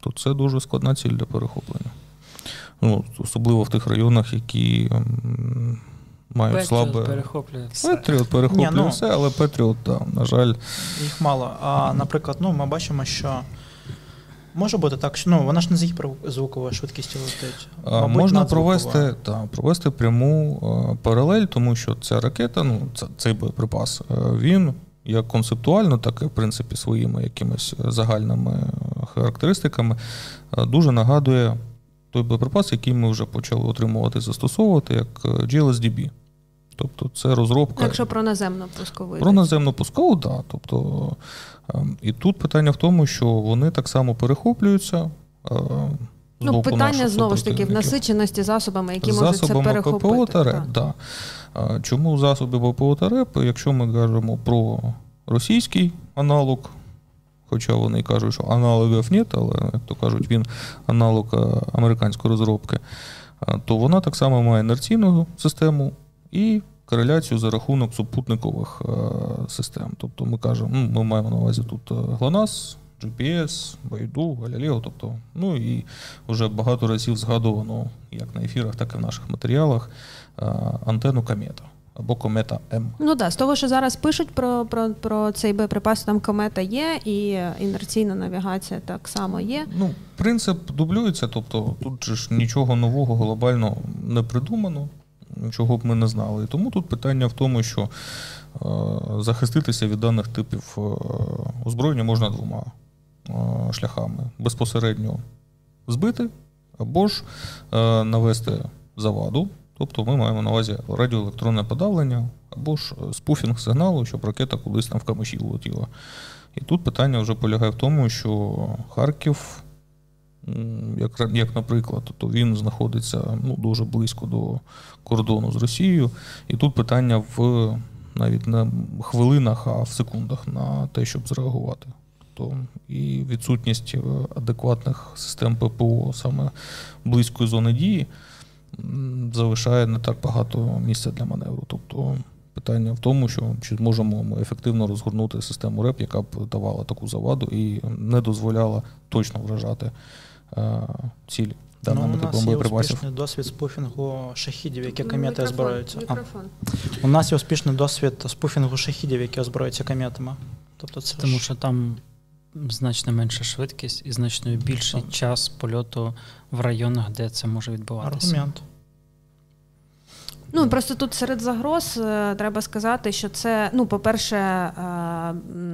то це дуже складна ціль для перехоплення. Ну, особливо в тих районах, які м, мають Петріот слабе... перехоплює все. Петріот перехоплює Ні, ну, все, але Петріот, да, на жаль... Їх мало. А, наприклад, ну, ми бачимо, що може бути так, що ну, вона ж не з гіперзвуковою швидкістю летить. А, Мабуть, можна надзвукова. провести, та, провести пряму а, паралель, тому що ця ракета, ну, це, цей боєприпас, а, він як концептуально, так і в принципі своїми якимись загальними характеристиками а, дуже нагадує той боєприпас, який ми вже почали отримувати і застосовувати, як джі ел ес ді бі. Тобто це розробка... Якщо про наземну пускову. Про наземну пускову, так. Да. Тобто, і тут питання в тому, що вони так само перехоплюються. Ну, питання, знову ж таки, в насиченості засобами, які можуть це перехопити. ППО та РЕП, так. Да. Чому засоби ППО та РЕП, якщо ми кажемо про російський аналог, хоча вони кажуть, що аналогів нет, але, як то кажуть, він аналог американської розробки, то вона так само має інерційну систему і кореляцію за рахунок супутникових систем. Тобто ми кажемо, ну, ми маємо на увазі тут ГЛОНАСС, джі пі ес, Байду, Галілео, тобто, ну і вже багато разів згадувано, як на ефірах, так і в наших матеріалах, антенну Комета або Комета М. Ну так, да, з того, що зараз пишуть про, про, про цей боєприпас, там Комета є, і інерційна навігація так само є. Ну, принцип дублюється, тобто тут же ж нічого нового глобально не придумано, чого б ми не знали. І тому тут питання в тому, що е, захиститися від даних типів е, озброєння можна двома е, шляхами. Безпосередньо збити або ж е, навести заваду. Тобто ми маємо на увазі радіоелектронне подавлення або ж спуфінг сигналу, щоб ракета кудись там в камиші влетіла. І тут питання вже полягає в тому, що Харків, як, як наприклад, то він знаходиться ну, дуже близько до кордону з Росією. І тут питання в навіть не хвилинах, а в секундах на те, щоб зреагувати. Тобто і відсутність адекватних систем ППО саме близької зони дії залишає не так багато місця для маневру. Тобто питання в тому, що чи зможемо ми ефективно розгорнути систему РЕП, яка б давала таку заваду і не дозволяла точно вражати е, цілі даними ну, типом боєприпасів. У нас є успішний досвід спуфінгу шахідів, які комети озброюються. Мікрофон. А, у нас є успішний досвід спуфінгу шахідів, які озброюються кометами. Тобто це Тому ж... що там значно менша швидкість і значно більший так. час польоту в районах, де це може відбуватися. Аргумент. Ну, просто тут серед загроз е, треба сказати, що це, ну, по-перше, е,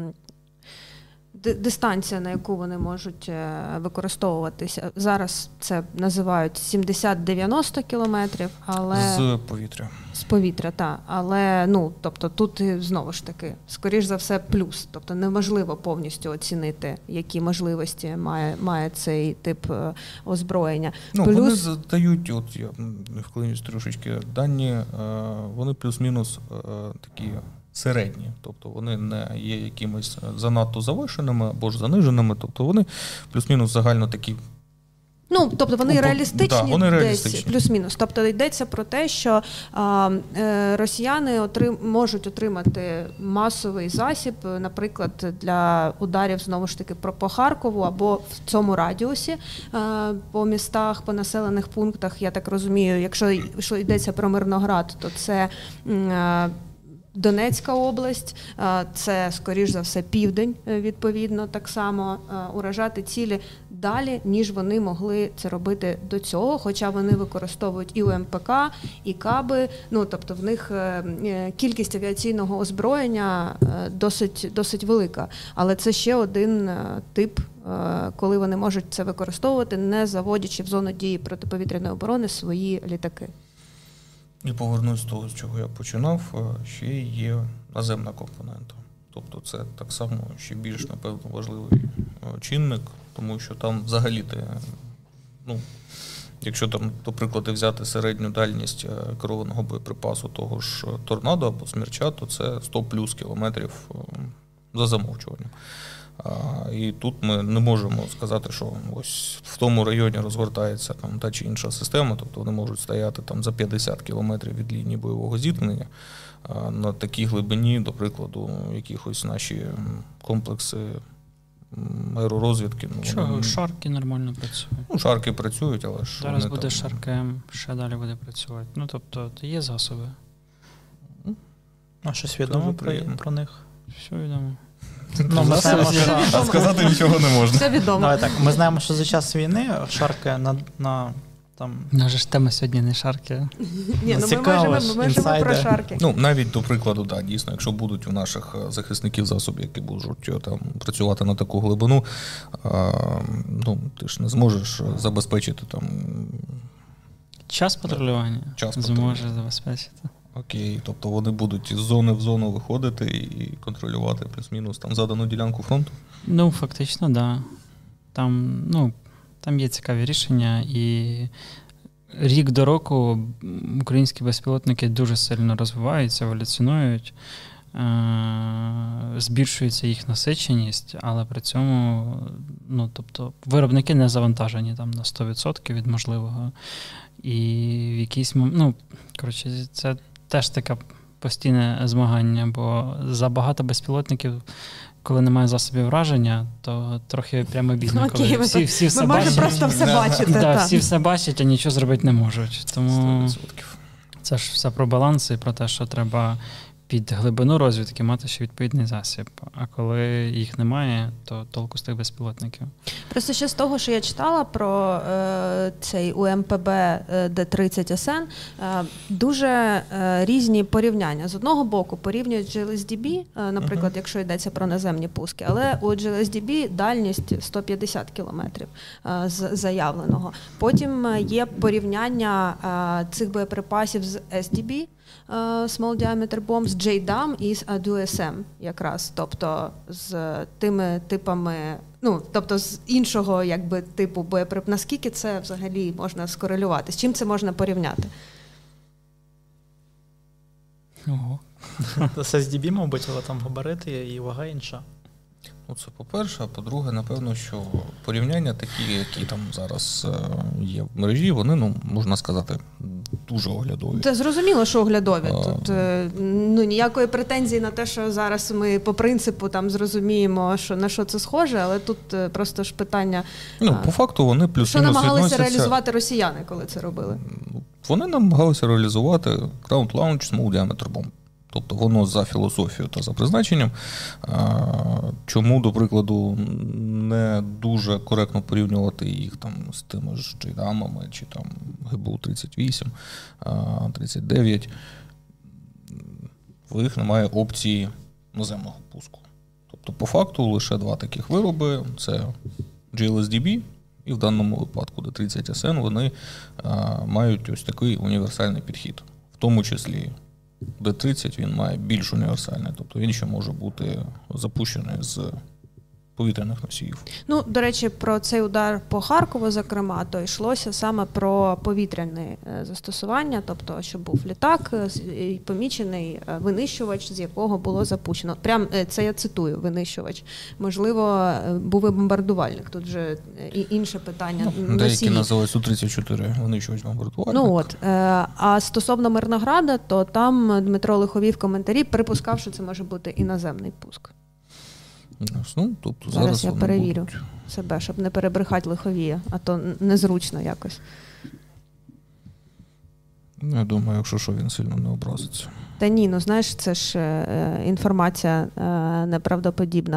дистанція, на яку вони можуть використовуватися. Зараз це називають сімдесят-дев'яносто кілометрів, але... З повітря. З повітря, так. Але, ну, тобто тут, знову ж таки, скоріш за все, плюс. Тобто неможливо повністю оцінити, які можливості має, має цей тип озброєння. Ну, плюс... вони задають, от я вклинюсь трошечки, дані, вони плюс-мінус такі середні, тобто вони не є якимись занадто завишеними або ж заниженими, тобто вони плюс-мінус загально такі. Ну, тобто вони реалістичні, да, вони десь реалістичні. плюс-мінус. Тобто йдеться про те, що а, е, росіяни отрим, можуть отримати масовий засіб, наприклад, для ударів, знову ж таки, по Харкову або в цьому радіусі, е, по містах, по населених пунктах, я так розумію, якщо, якщо йдеться про Мирноград, то це... Е, Донецька область, це, скоріш за все, південь, відповідно, так само уражати цілі далі, ніж вони могли це робити до цього, хоча вони використовують і УМПК, і каби, ну, тобто в них кількість авіаційного озброєння досить, досить велика. Але це ще один тип, коли вони можуть це використовувати, не заводячи в зону дії протиповітряної оборони свої літаки. І повернусь до того, з чого я починав, ще є наземна компонента. Тобто це так само ще більш, напевно, важливий чинник, тому що там взагалі ти, ну, якщо там, до прикладу, взяти середню дальність керованого боєприпасу того ж торнадо або смерча, то це сто плюс кілометрів за замовчуванням. І тут ми не можемо сказати, що ось в тому районі розгортається там та чи інша система, тобто вони можуть стояти там за п'ятдесят кілометрів від лінії бойового зіткнення. На такій глибині, до прикладу, якихось наші комплекси аеророзвідки. Ну, Чого? вони, Шарки нормально працюють. ну, шарки працюють, але ж Зараз вони буде там... Шаркем, ще далі буде працювати. Ну, тобто, є засоби. А щось відомо про, про них? Все відомо. Ну, ми знаємо, що... А сказати нічого не можна. Все відомо. Давай так, ми знаємо, що за час війни шарки на, на там... Наша ж тема сьогодні не шарки. Ні, ну ми цікаво можемо, ж, ми можемо про інсайди. шарки. Ну, навіть, до прикладу, да, дійсно, якщо будуть у наших захисників засоби, які будуть там працювати на таку глибину, а, ну, ти ж не зможеш забезпечити там... Час патрулювання Час зможе патрулювання. забезпечити. Окей, тобто вони будуть з зони в зону виходити і контролювати плюс-мінус там задану ділянку фронту? Ну, фактично, так. Да. Там, ну, там є цікаві рішення, і рік до року українські безпілотники дуже сильно розвиваються, еволюціонують, збільшується їх насиченість, але при цьому, ну, тобто, виробники не завантажені там на сто відсотків від можливого. І в якийсь момент, ну, коротше, це теж таке постійне змагання, бо забагато безпілотників, коли немає засобів враження, то трохи прямо бідно, коли Окей, всі, всі все ми бачать. можемо просто все бачити. Да, та. всі все бачать, а нічого зробити не можуть. Тому сто відсотків. це ж все про баланс і про те, що треба під глибину розвідки мати ще відповідний засіб. А коли їх немає, то толку з тих безпілотників. Просто ще з того, що я читала про е, цей У Ем Пе Бе Д тридцять Ес Ен, е, дуже е, різні порівняння. З одного боку порівнюють джі ел ес ді бі, е, наприклад, uh-huh. якщо йдеться про наземні пуски, але у джі ел ес ді бі дальність сто п'ятдесят кілометрів е, з заявленого. Потім є порівняння е, цих боєприпасів з Ес Ді Бі, Small Diameter Bomb, з джей дам і з ей ді ес ем якраз, тобто з тими типами, ну, тобто з іншого якби типу боєприпасів. Наскільки це взагалі можна скорелювати? З чим це можна порівняти? Ого. З Ес Ді Бі, мабуть, але там габарити і вага інша. Ну, це по-перше, а по-друге, напевно, що порівняння такі, які там зараз є в мережі, вони, ну, можна сказати, дуже оглядові. Це зрозуміло, що оглядові. А... Тут ну, ніякої претензії на те, що зараз ми по принципу там зрозуміємо, що, на що це схоже, але тут просто ж питання... Ну, по факту вони плюс-мінус що намагалися відносяться... реалізувати росіяни, коли це робили? Вони намагалися реалізувати Ground Launch Small Diameter Bomb. Тобто воно за філософією та за призначенням. Чому, до прикладу, не дуже коректно порівнювати їх там з тими ж джей дамами чи там Ге Бе У тридцять вісім, тридцять дев'ять. В них немає опції наземного пуску. Тобто, по факту, лише два таких вироби – це джі ел ес ді бі і в даному випадку Д тридцять Ес Ен, вони мають ось такий універсальний підхід. В тому числі Д тридцять він має більш універсальний, тобто він ще може бути запущений з повітряних носіїв. Ну, до речі, про цей удар по Харкову, зокрема, то йшлося саме про повітряне застосування, тобто, що був літак, помічений винищувач, з якого було запущено. Прям це я цитую, винищувач. Можливо, був і бомбардувальник, тут вже і інше питання. Ну, деякі називають Су тридцять чотири винищувач бомбардувальник. Ну от, а стосовно Мирнограда, то там Дмитро Лиховій в коментарі припускав, що це може бути іноземний пуск. Ну, тобто зараз, зараз я перевірю будуть... себе, щоб не перебрехати Лиховія, а то незручно якось. Я думаю, якщо що, він сильно не образиться. Та ні, ну знаєш, це ж е, інформація е, неправдоподібна.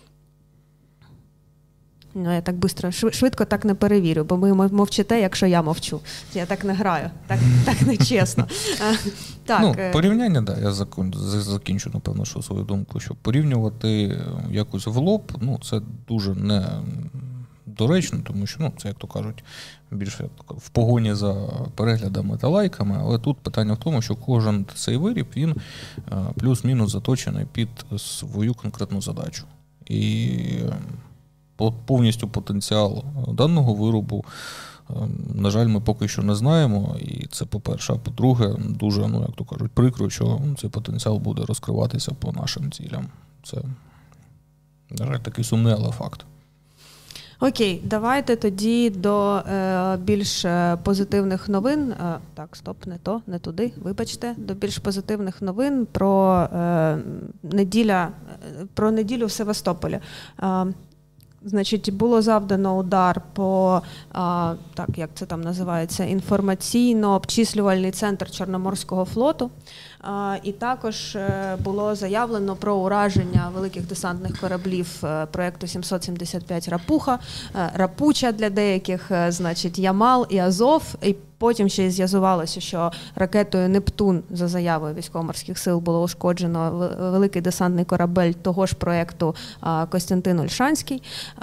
Ну, я так швидко, швидко так не перевірю, бо ви мовчите, якщо я мовчу. Я так не граю, так, так не чесно. Так. Ну, порівняння, да, я закінчу, напевно, що свою думку, що порівнювати якось в лоб, ну, це дуже недоречно, тому що, ну, це, як то кажуть, більше в погоні за переглядами та лайками, але тут питання в тому, що кожен цей виріб, він плюс-мінус заточений під свою конкретну задачу. І повністю потенціал даного виробу, на жаль, ми поки що не знаємо, і це по-перше. А по-друге, дуже, ну, як то кажуть, прикро, що цей потенціал буде розкриватися по нашим цілям. Це, на жаль, такий сумний, але факт. Окей, давайте тоді до е, більш позитивних новин. Е, так, стоп, не то, не туди, вибачте. До більш позитивних новин про, е, неділя, про неділю в Севастополі. Е, Значить, було завдано удар по, а, так, як це там називається, інформаційно-обчислювальний центр Чорноморського флоту. А, і також було заявлено про ураження великих десантних кораблів проєкту сімсот сімдесят п'ять «Рапуха», «Рапуча» для деяких, значить, «Ямал» і «Азов». І потім ще й з'ясувалося, що ракетою «Нептун» за заявою військово-морських сил було ушкоджено великий десантний корабель того ж проєкту «Костянтин Ольшанський».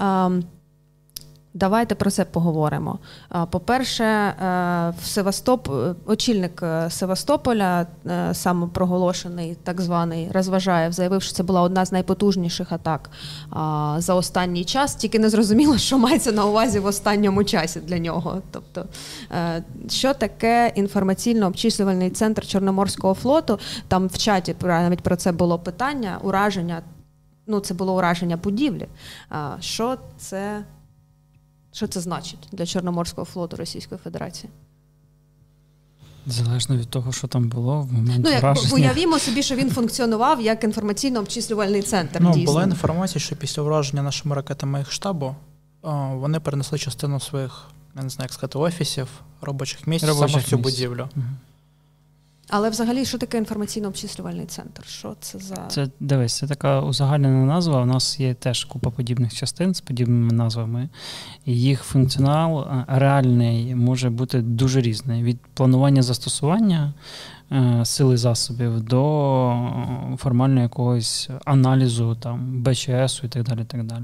Давайте про це поговоримо. По-перше, в Севастоп... очільник Севастополя, самопроголошений так званий Розважаєв, заявив, що це була одна з найпотужніших атак за останній час, тільки не зрозуміло, що мається на увазі в останньому часі для нього. Тобто, що таке інформаційно-обчислювальний центр Чорноморського флоту? Там в чаті навіть про це було питання, ураження, ну це було ураження будівлі. Що це... Що це значить для Чорноморського флоту Російської Федерації? Залежно від того, що там було в момент ну, враження. Ну, уявімо собі, що він функціонував як інформаційно-обчислювальний центр. Ну, дійсно. Була інформація, що після враження нашими ракетами їх штабу вони перенесли частину своїх, я не знаю, як сказати, офісів, робочих місць робочих саме в цю місць. будівлю. Угу. Але взагалі, що таке інформаційно-обчислювальний центр? Що це за... Це, дивись, це така узагальнена назва. У нас є теж купа подібних частин з подібними назвами. І їх функціонал реальний може бути дуже різний. Від планування застосування е, сили засобів до формального якогось аналізу, там, Б Ч С і так далі, так далі.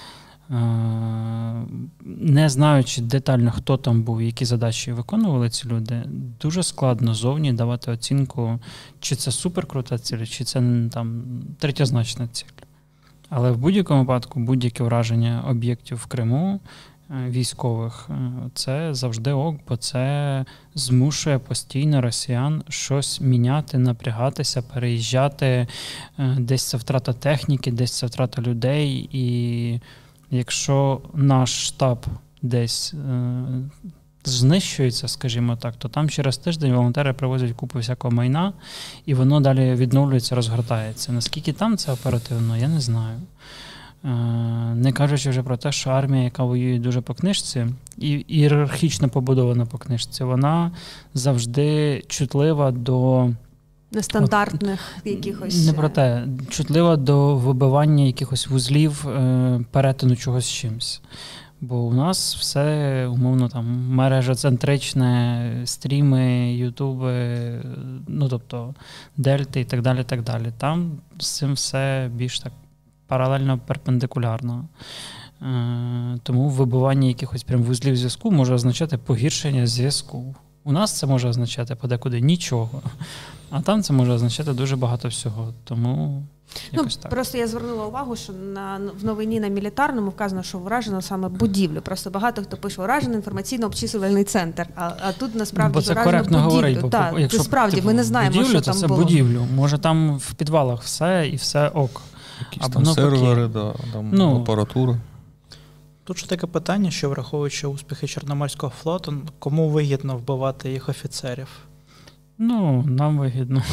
Не знаючи детально, хто там був, які задачі виконували ці люди, дуже складно зовні давати оцінку, чи це суперкрута ціль, чи це там третьозначна ціль. Але в будь-якому випадку будь-яке враження об'єктів в Криму військових, це завжди ок, бо це змушує постійно росіян щось міняти, напрягатися, переїжджати, десь це втрата техніки, десь це втрата людей. І якщо наш штаб десь е, знищується, скажімо так, то там через тиждень волонтери привозять купу всякого майна, і воно далі відновлюється, розгортається. Наскільки там це оперативно, я не знаю. Е, не кажучи вже про те, що армія, яка воює дуже по книжці, і ієрархічно побудована по книжці, вона завжди чутлива до... Нестандартних От, якихось... Не про те. Чутлива до вибивання якихось вузлів, е, перетину чогось з чимось. Бо у нас все, умовно, там, мережоцентричне, стріми, ютуби, ну, тобто, дельти і так далі, так далі. Там з цим все більш так паралельно, перпендикулярно. Е, тому вибивання якихось прям вузлів зв'язку може означати погіршення зв'язку. У нас це може означати подекуди нічого, а там це може означати дуже багато всього. Тому якось ну, так. Просто я звернула увагу, що на, в новині на Мілітарному вказано, що вражено саме будівлю. Просто багато хто пише «уражений інформаційно-обчислювальний центр», а, а тут насправді бо це вражено коректно будівлю. говорить, бо, так, якщо це справді, типу, ми не знаємо, будівлю, що то там це було. будівлю. Може там в підвалах все і все ок. Якісь там сервери, да, там ну, апаратура. Тут ще таке питання, що враховуючи успіхи Чорноморського флоту, кому вигідно вбивати їх офіцерів? Ну, нам вигідно.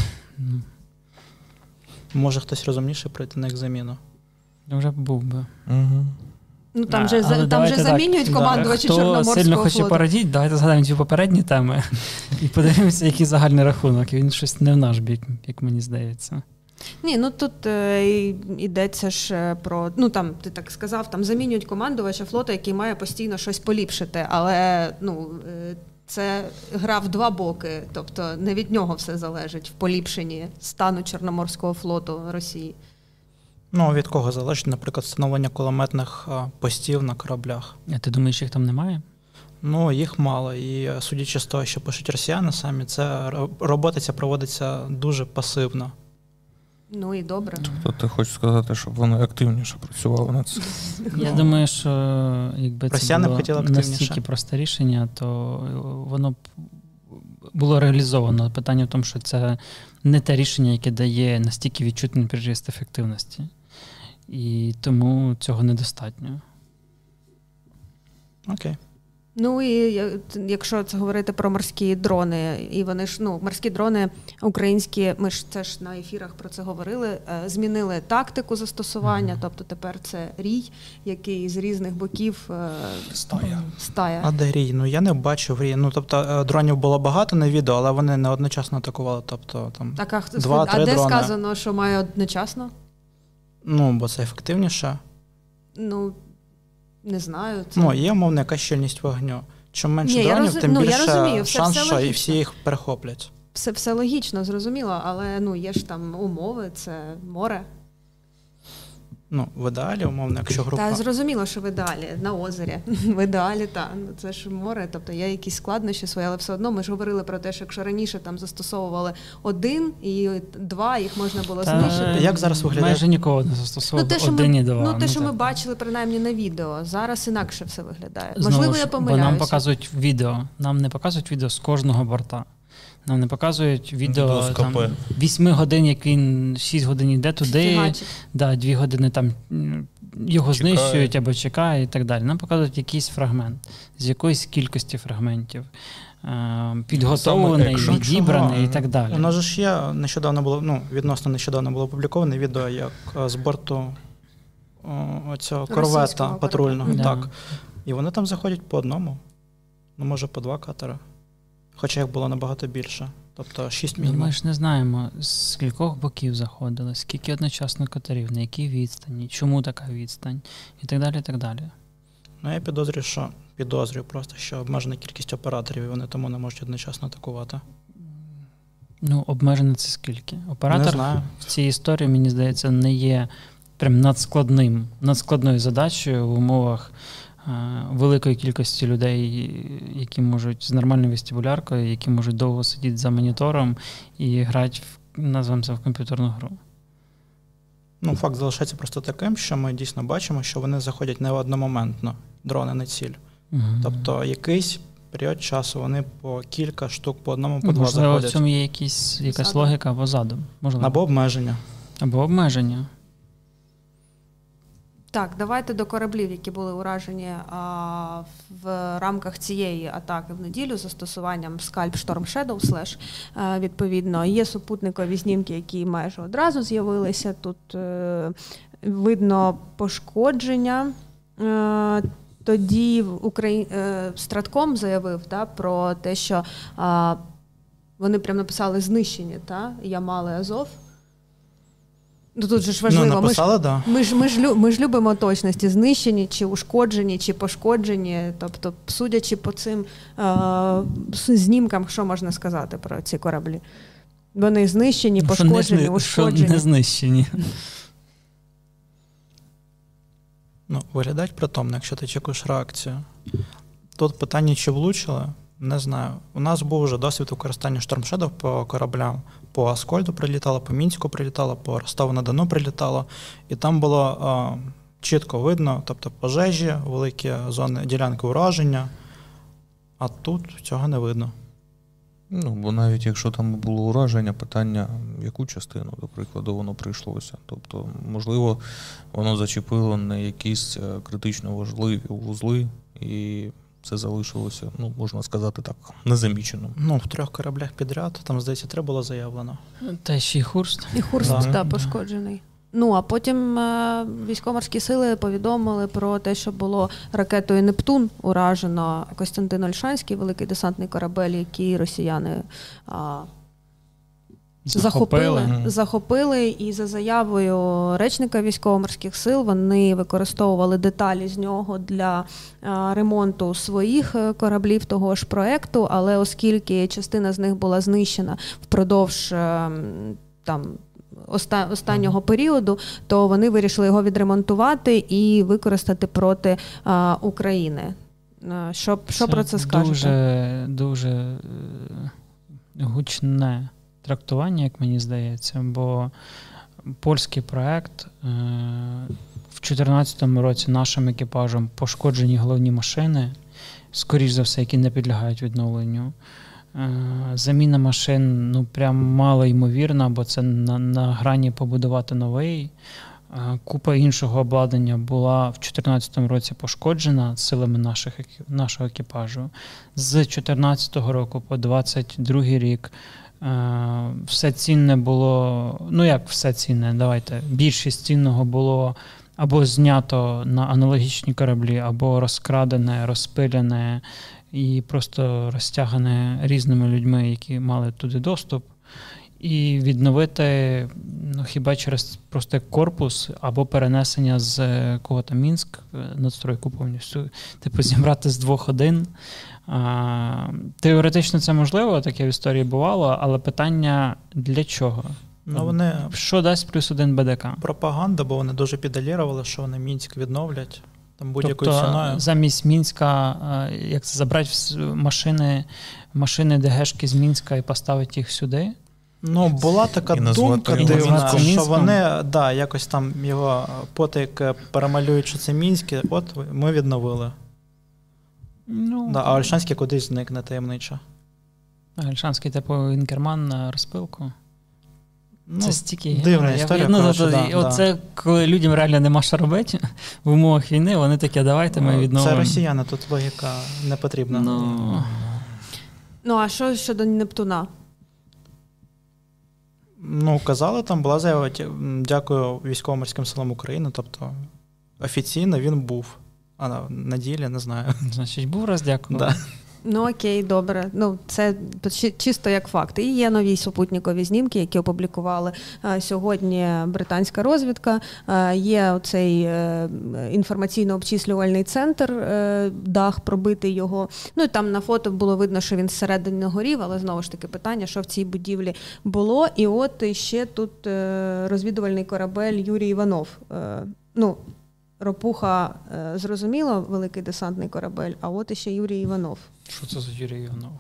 Може хтось розумніше прийти на їх заміну? Вже був би. Угу. Ну, там же, там же замінюють так, командувачі да. Чорноморського флоту. Хто сильно хоче порадіти, давайте згадаємо ці попередні теми і подивимося, який загальний рахунок. І він щось не в наш бік, як мені здається. Ні, ну тут е, йдеться ж про, ну там, ти так сказав, там замінюють командувача флоту, який має постійно щось поліпшити, але, ну, е, це гра в два боки, тобто не від нього все залежить в поліпшенні стану Чорноморського флоту Росії. Ну, від кого залежить, наприклад, встановлення кулеметних а, постів на кораблях? А ти думаєш, їх там немає? Ну, їх мало, і судячи з того, що пишуть росіяни самі, це робота ця проводиться дуже пасивно. Ну і добре. Тобто ти хочеш сказати, щоб вони активніше працювали над цим? Я думаю, що якби це було настільки просте рішення, то воно б було реалізовано. Питання в тому, що це не те рішення, яке дає настільки відчутний приріст ефективності. І тому цього недостатньо. Окей. Ну і якщо це говорити про морські дрони, і вони ж, ну, морські дрони українські, ми ж це ж на ефірах про це говорили, змінили тактику застосування, тобто тепер це рій, який з різних боків стая. стая. А де рій? Ну я не бачив рій. Ну тобто дронів було багато на відео, але вони не одночасно атакували. Тобто там так, а, два-три а де дрони. сказано, що має одночасно? Ну, бо це ефективніше. Ну, не знаю. Це... Ну, є, умовно, яка щільність вогню. Чим менше Ні, дронів, розум... тим ну, більше розумію, все, шанс, все що і логічно. всі їх перехоплять. Все, все логічно, зрозуміло, але ну, є ж там умови, це море. Ну, в ідеалі, умовно, якщо група... Та зрозуміло, що в ідеалі, на озері. В ідеалі, так. Це ж море, тобто є якісь складнощі свої, але все одно ми ж говорили про те, що якщо раніше там застосовували один і два, їх можна було Та, знищити. Як зараз виглядає? Майже нікого не застосовували, ну, те, один ми, і два. Ну, те, ну, що так. ми бачили, принаймні, на відео. Зараз інакше все виглядає. Знову Можливо, ж, я бо помиляюся. нам показують відео. Нам не показують відео з кожного борта. Нам не показують відео там, вісім годин, як він шість годин йде туди, да, дві години там його чекає. Знищують або чекає і так далі. Нам показують якийсь фрагмент, з якоїсь кількості фрагментів, підготовлений, відібраний і так далі. У нас ж є, нещодавно було, ну, відносно нещодавно було опубліковане відео, як з борту оцього корвета патрульного. Да. Так. І вони там заходять по одному, ну, може, по два катери. Хоча їх було набагато більше. Тобто шість мінімум. Ми ж не знаємо, з кількох боків заходили, скільки одночасно катерів, на якій відстані, чому така відстань і так далі, і так далі. Ну, я підозрюю, що підозрюю просто, що обмежена кількість операторів, і вони тому не можуть одночасно атакувати. Ну, обмежено це скільки? Оператор не знаю. В цій історії, мені здається, не є прям надскладним, надскладною задачею в умовах великої кількості людей, які можуть з нормальною вестибуляркою, які можуть довго сидіти за монітором і грати, в, назвемо це, в комп'ютерну гру. Ну, факт залишається просто таким, що ми дійсно бачимо, що вони заходять не одномоментно, дрони не ціль. Угу. Тобто якийсь період часу вони по кілька штук, по одному, по два Можливо, заходять. в цьому є якісь, якась задум. Логіка або задум. Можливо. Або обмеження. Або обмеження. Так, давайте до кораблів, які були уражені а, в рамках цієї атаки в неділю з застосуванням Scalp Storm Shadow Slash, а, відповідно. Є супутникові знімки, які майже одразу з'явилися. Тут е, видно пошкодження. Е, тоді Украї... е, Стратком заявив да, про те, що а, вони прямо написали знищені, та, Ямали Азов. Ну, тут же ж важливо, ну, написали, ми, ж, да. ми, ж, ми, ж, ми ж любимо точності, знищені, чи ушкоджені, чи пошкоджені. Тобто, судячи по цим е- знімкам, що можна сказати про ці кораблі? Вони знищені, пошкоджені, що не, ушкоджені. Що не знищені. Ну, виглядають притомно, якщо ти чекаєш реакцію. Тут питання, чи влучили, не знаю. У нас був вже досвід використання Storm Shadow по кораблям. По Аскольду прилітало, по Мінську прилітало, по Ростову-на-Дону прилітало. І там було а, чітко видно, тобто пожежі, великі зони, ділянки ураження. А тут цього не видно. Ну, бо навіть якщо там було ураження, питання, яку частину, до прикладу, воно прийшлося. Тобто, можливо, воно зачепило не якісь критично важливі вузли, і це залишилося, ну, можна сказати так, незаміченим. Ну, в трьох кораблях підряд, там, здається, три було заявлено. Та ще й Хурст. І Хурст, да. так, да, пошкоджений. Ну, а потім е- військово-морські сили повідомили про те, що було ракетою «Нептун» уражено Костянтин Ольшанський, великий десантний корабель, який росіяни а, захопили. Захопили. захопили. І за заявою речника військово-морських сил вони використовували деталі з нього для а, ремонту своїх кораблів того ж проекту, але оскільки частина з них була знищена впродовж а, там, останнього періоду, то вони вирішили його відремонтувати і використати проти а, України. Що, що про це скажете? Дуже, дуже гучне трактування, як мені здається, бо польський проект в дві тисячі чотирнадцятому році нашим екіпажем пошкоджені головні машини, скоріш за все, які не підлягають відновленню. Заміна машин, ну, прям мало ймовірна, бо це на, на грані побудувати новий. Купа іншого обладнання була в дві тисячі чотирнадцятому році пошкоджена силами наших, нашого екіпажу. З дві тисячі чотирнадцятого року по двадцять другий рік все цінне було, ну як все цінне, давайте, більшість цінного було або знято на аналогічні кораблі, або розкрадене, розпиляне і просто розтягане різними людьми, які мали туди доступ. І відновити, ну, хіба через просто корпус або перенесення з кого там Мінськ, надстройку повністю, типу зібрати з двох один. А, теоретично це можливо, таке в історії бувало, але питання для чого? Ну, вони... Що дасть плюс один БДК? Пропаганда, бо вони дуже підалірували, що вони Мінськ відновлять там будь-якою тобто, ціною. Замість Мінська, як це, забрати машини, машини ДГшки з Мінська і поставити їх сюди? Ну, була така і думка дивна, Мінськом. що вони, да, якось там його потик перемалюють, що це Мінське, от ми відновили. Ну, да, а Ольшанський кудись зникне таємничо. Ольшанський, типу, Інкерман на розпилку. Ну, це стільки дивна історія. Ну, коротше, то, да, оце, да. коли людям реально нема що робити в умовах війни, вони такі, давайте ми відновимо. Це росіяни, тут логіка не потрібна. Ну, ну а що щодо Нептуна? Ну, казали, там була заява, дякую військово-морським силам України, тобто офіційно він був, а на, на ділі не знаю. Значить, був раз, дякую. Да. Ну окей, добре. Ну це чисто як факт. І є нові супутникові знімки, які опублікували а, сьогодні британська розвідка. А, є оцей е, інформаційно-обчислювальний центр, е, дах, пробитий його. Ну і там на фото було видно, що він зсередини горів, але знову ж таки питання, що в цій будівлі було. І от ще тут е, розвідувальний корабель Юрій Іванов. Е, ну, Ропуха, е, зрозуміло, великий десантний корабель, а от іще Юрій Іванов. Що це за Юрій Іванов?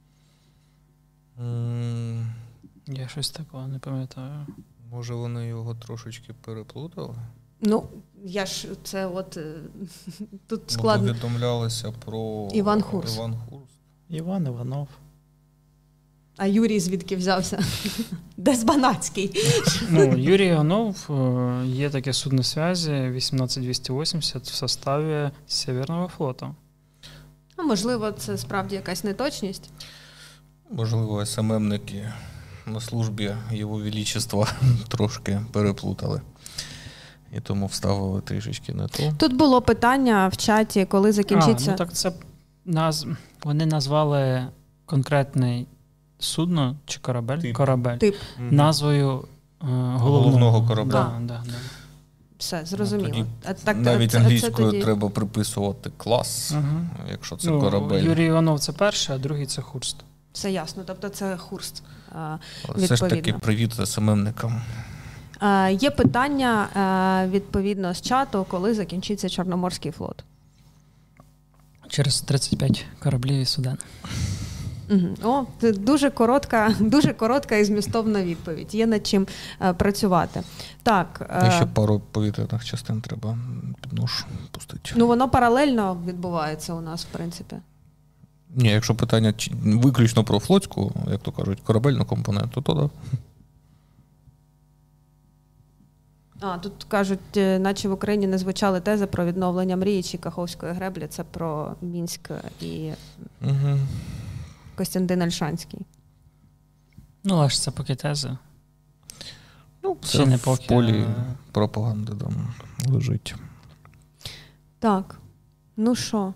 Mm. Я щось такого не пам'ятаю. Може, вони його трошечки переплутали? Ну, я ж це от тут складно. Бо повідомлялося про Іван Хурс. Іван Хурс. Іван Іванов. А Юрій звідки взявся? Де Збанацький? Ну, Юрій Іванов, є таке судно зв'язі вісімнадцять двісті вісімдесят в составі Северного флоту. А можливо, це справді якась неточність? Можливо, ес-ем-емники на службі Його Величества трошки переплутали. І тому вставили трішечки не то. Тут було питання в чаті, коли закінчиться... А, ну так це наз... вони назвали конкретний судно чи корабель? Тип. Корабель. Тип. Угу. Назвою е, головного. головного корабля. Да, да, да. Все, зрозуміло. Ну, тоді а, так, навіть це, англійською це тоді... треба приписувати клас, Угу. якщо це ну, корабель. Юрій Іванов це перший, а другий це Хурст. Все ясно, тобто це Хурст. А, все ж таки привіт ес-ем-емникам. А, є питання, а, відповідно, з чату, коли закінчиться Чорноморський флот? Через тридцять п'ять кораблів і суден. Угу. О, це дуже коротка, дуже коротка і змістовна відповідь. Є над чим а, працювати. Так. І ще пару повітряних частин треба під нож пустити. Ну, воно паралельно відбувається у нас, в принципі. Ні, якщо питання виключно про флотську, як то кажуть, корабельну компоненту, то да. А, тут кажуть, наче в Україні не звучали тези про відновлення мрії чи Каховської греблі. Це про Мінськ і угу. Костянтин Ольшанський. Ну, але ж це поки тези. Ну, Чи це не в поки, полі а... пропаганди там лежить. Так, ну що?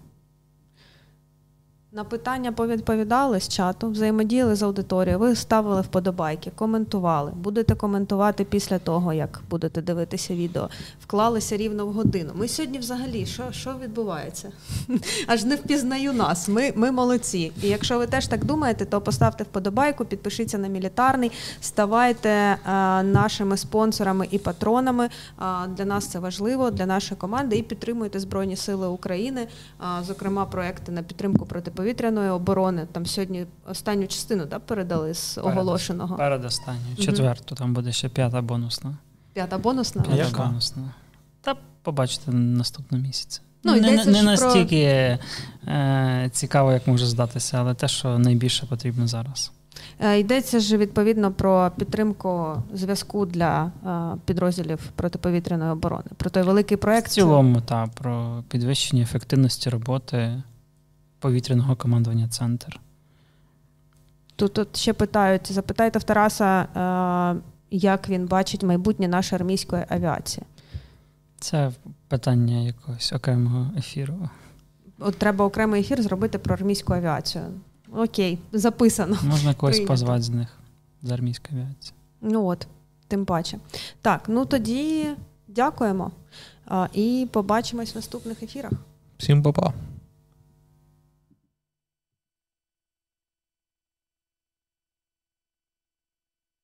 На питання повідповідали з чату, взаємодіяли з аудиторією, ви ставили вподобайки, коментували. Будете коментувати після того, як будете дивитися відео. Вклалися рівно в годину. Ми сьогодні взагалі, що, що відбувається? Аж не впізнаю нас. Ми, ми молодці. І якщо ви теж так думаєте, то поставте вподобайку, підпишіться на Мілітарний, ставайте а, нашими спонсорами і патронами. А, для нас це важливо, для нашої команди. І підтримуйте Збройні Сили України, а, зокрема, проекти на підтримку протиповітряної повітряної оборони. Там сьогодні останню частину, да, передали з оголошеного. Перед останню. Четверту, там буде ще п'ята бонусна. П'ята бонусна? П'ята Яка? бонусна. Та побачите наступного місяця. Ну, не не, не настільки про... е, цікаво, як може здатися, але те, що найбільше потрібно зараз. Е, Йдеться ж відповідно про підтримку зв'язку для е, підрозділів протиповітряної оборони. Про той великий проект. В цілому, так, про підвищення ефективності роботи повітряного командування «Центр». Тут, тут ще питають, запитайте в Тараса, е, як він бачить майбутнє нашої армійської авіації. Це питання якогось окремого ефіру. От треба окремий ефір зробити про армійську авіацію. Окей, записано. Можна когось Прийнято. позвати з них, з армійської авіації. Ну от, тим паче. Так, ну тоді дякуємо. А, і побачимось в наступних ефірах. Всім па-па.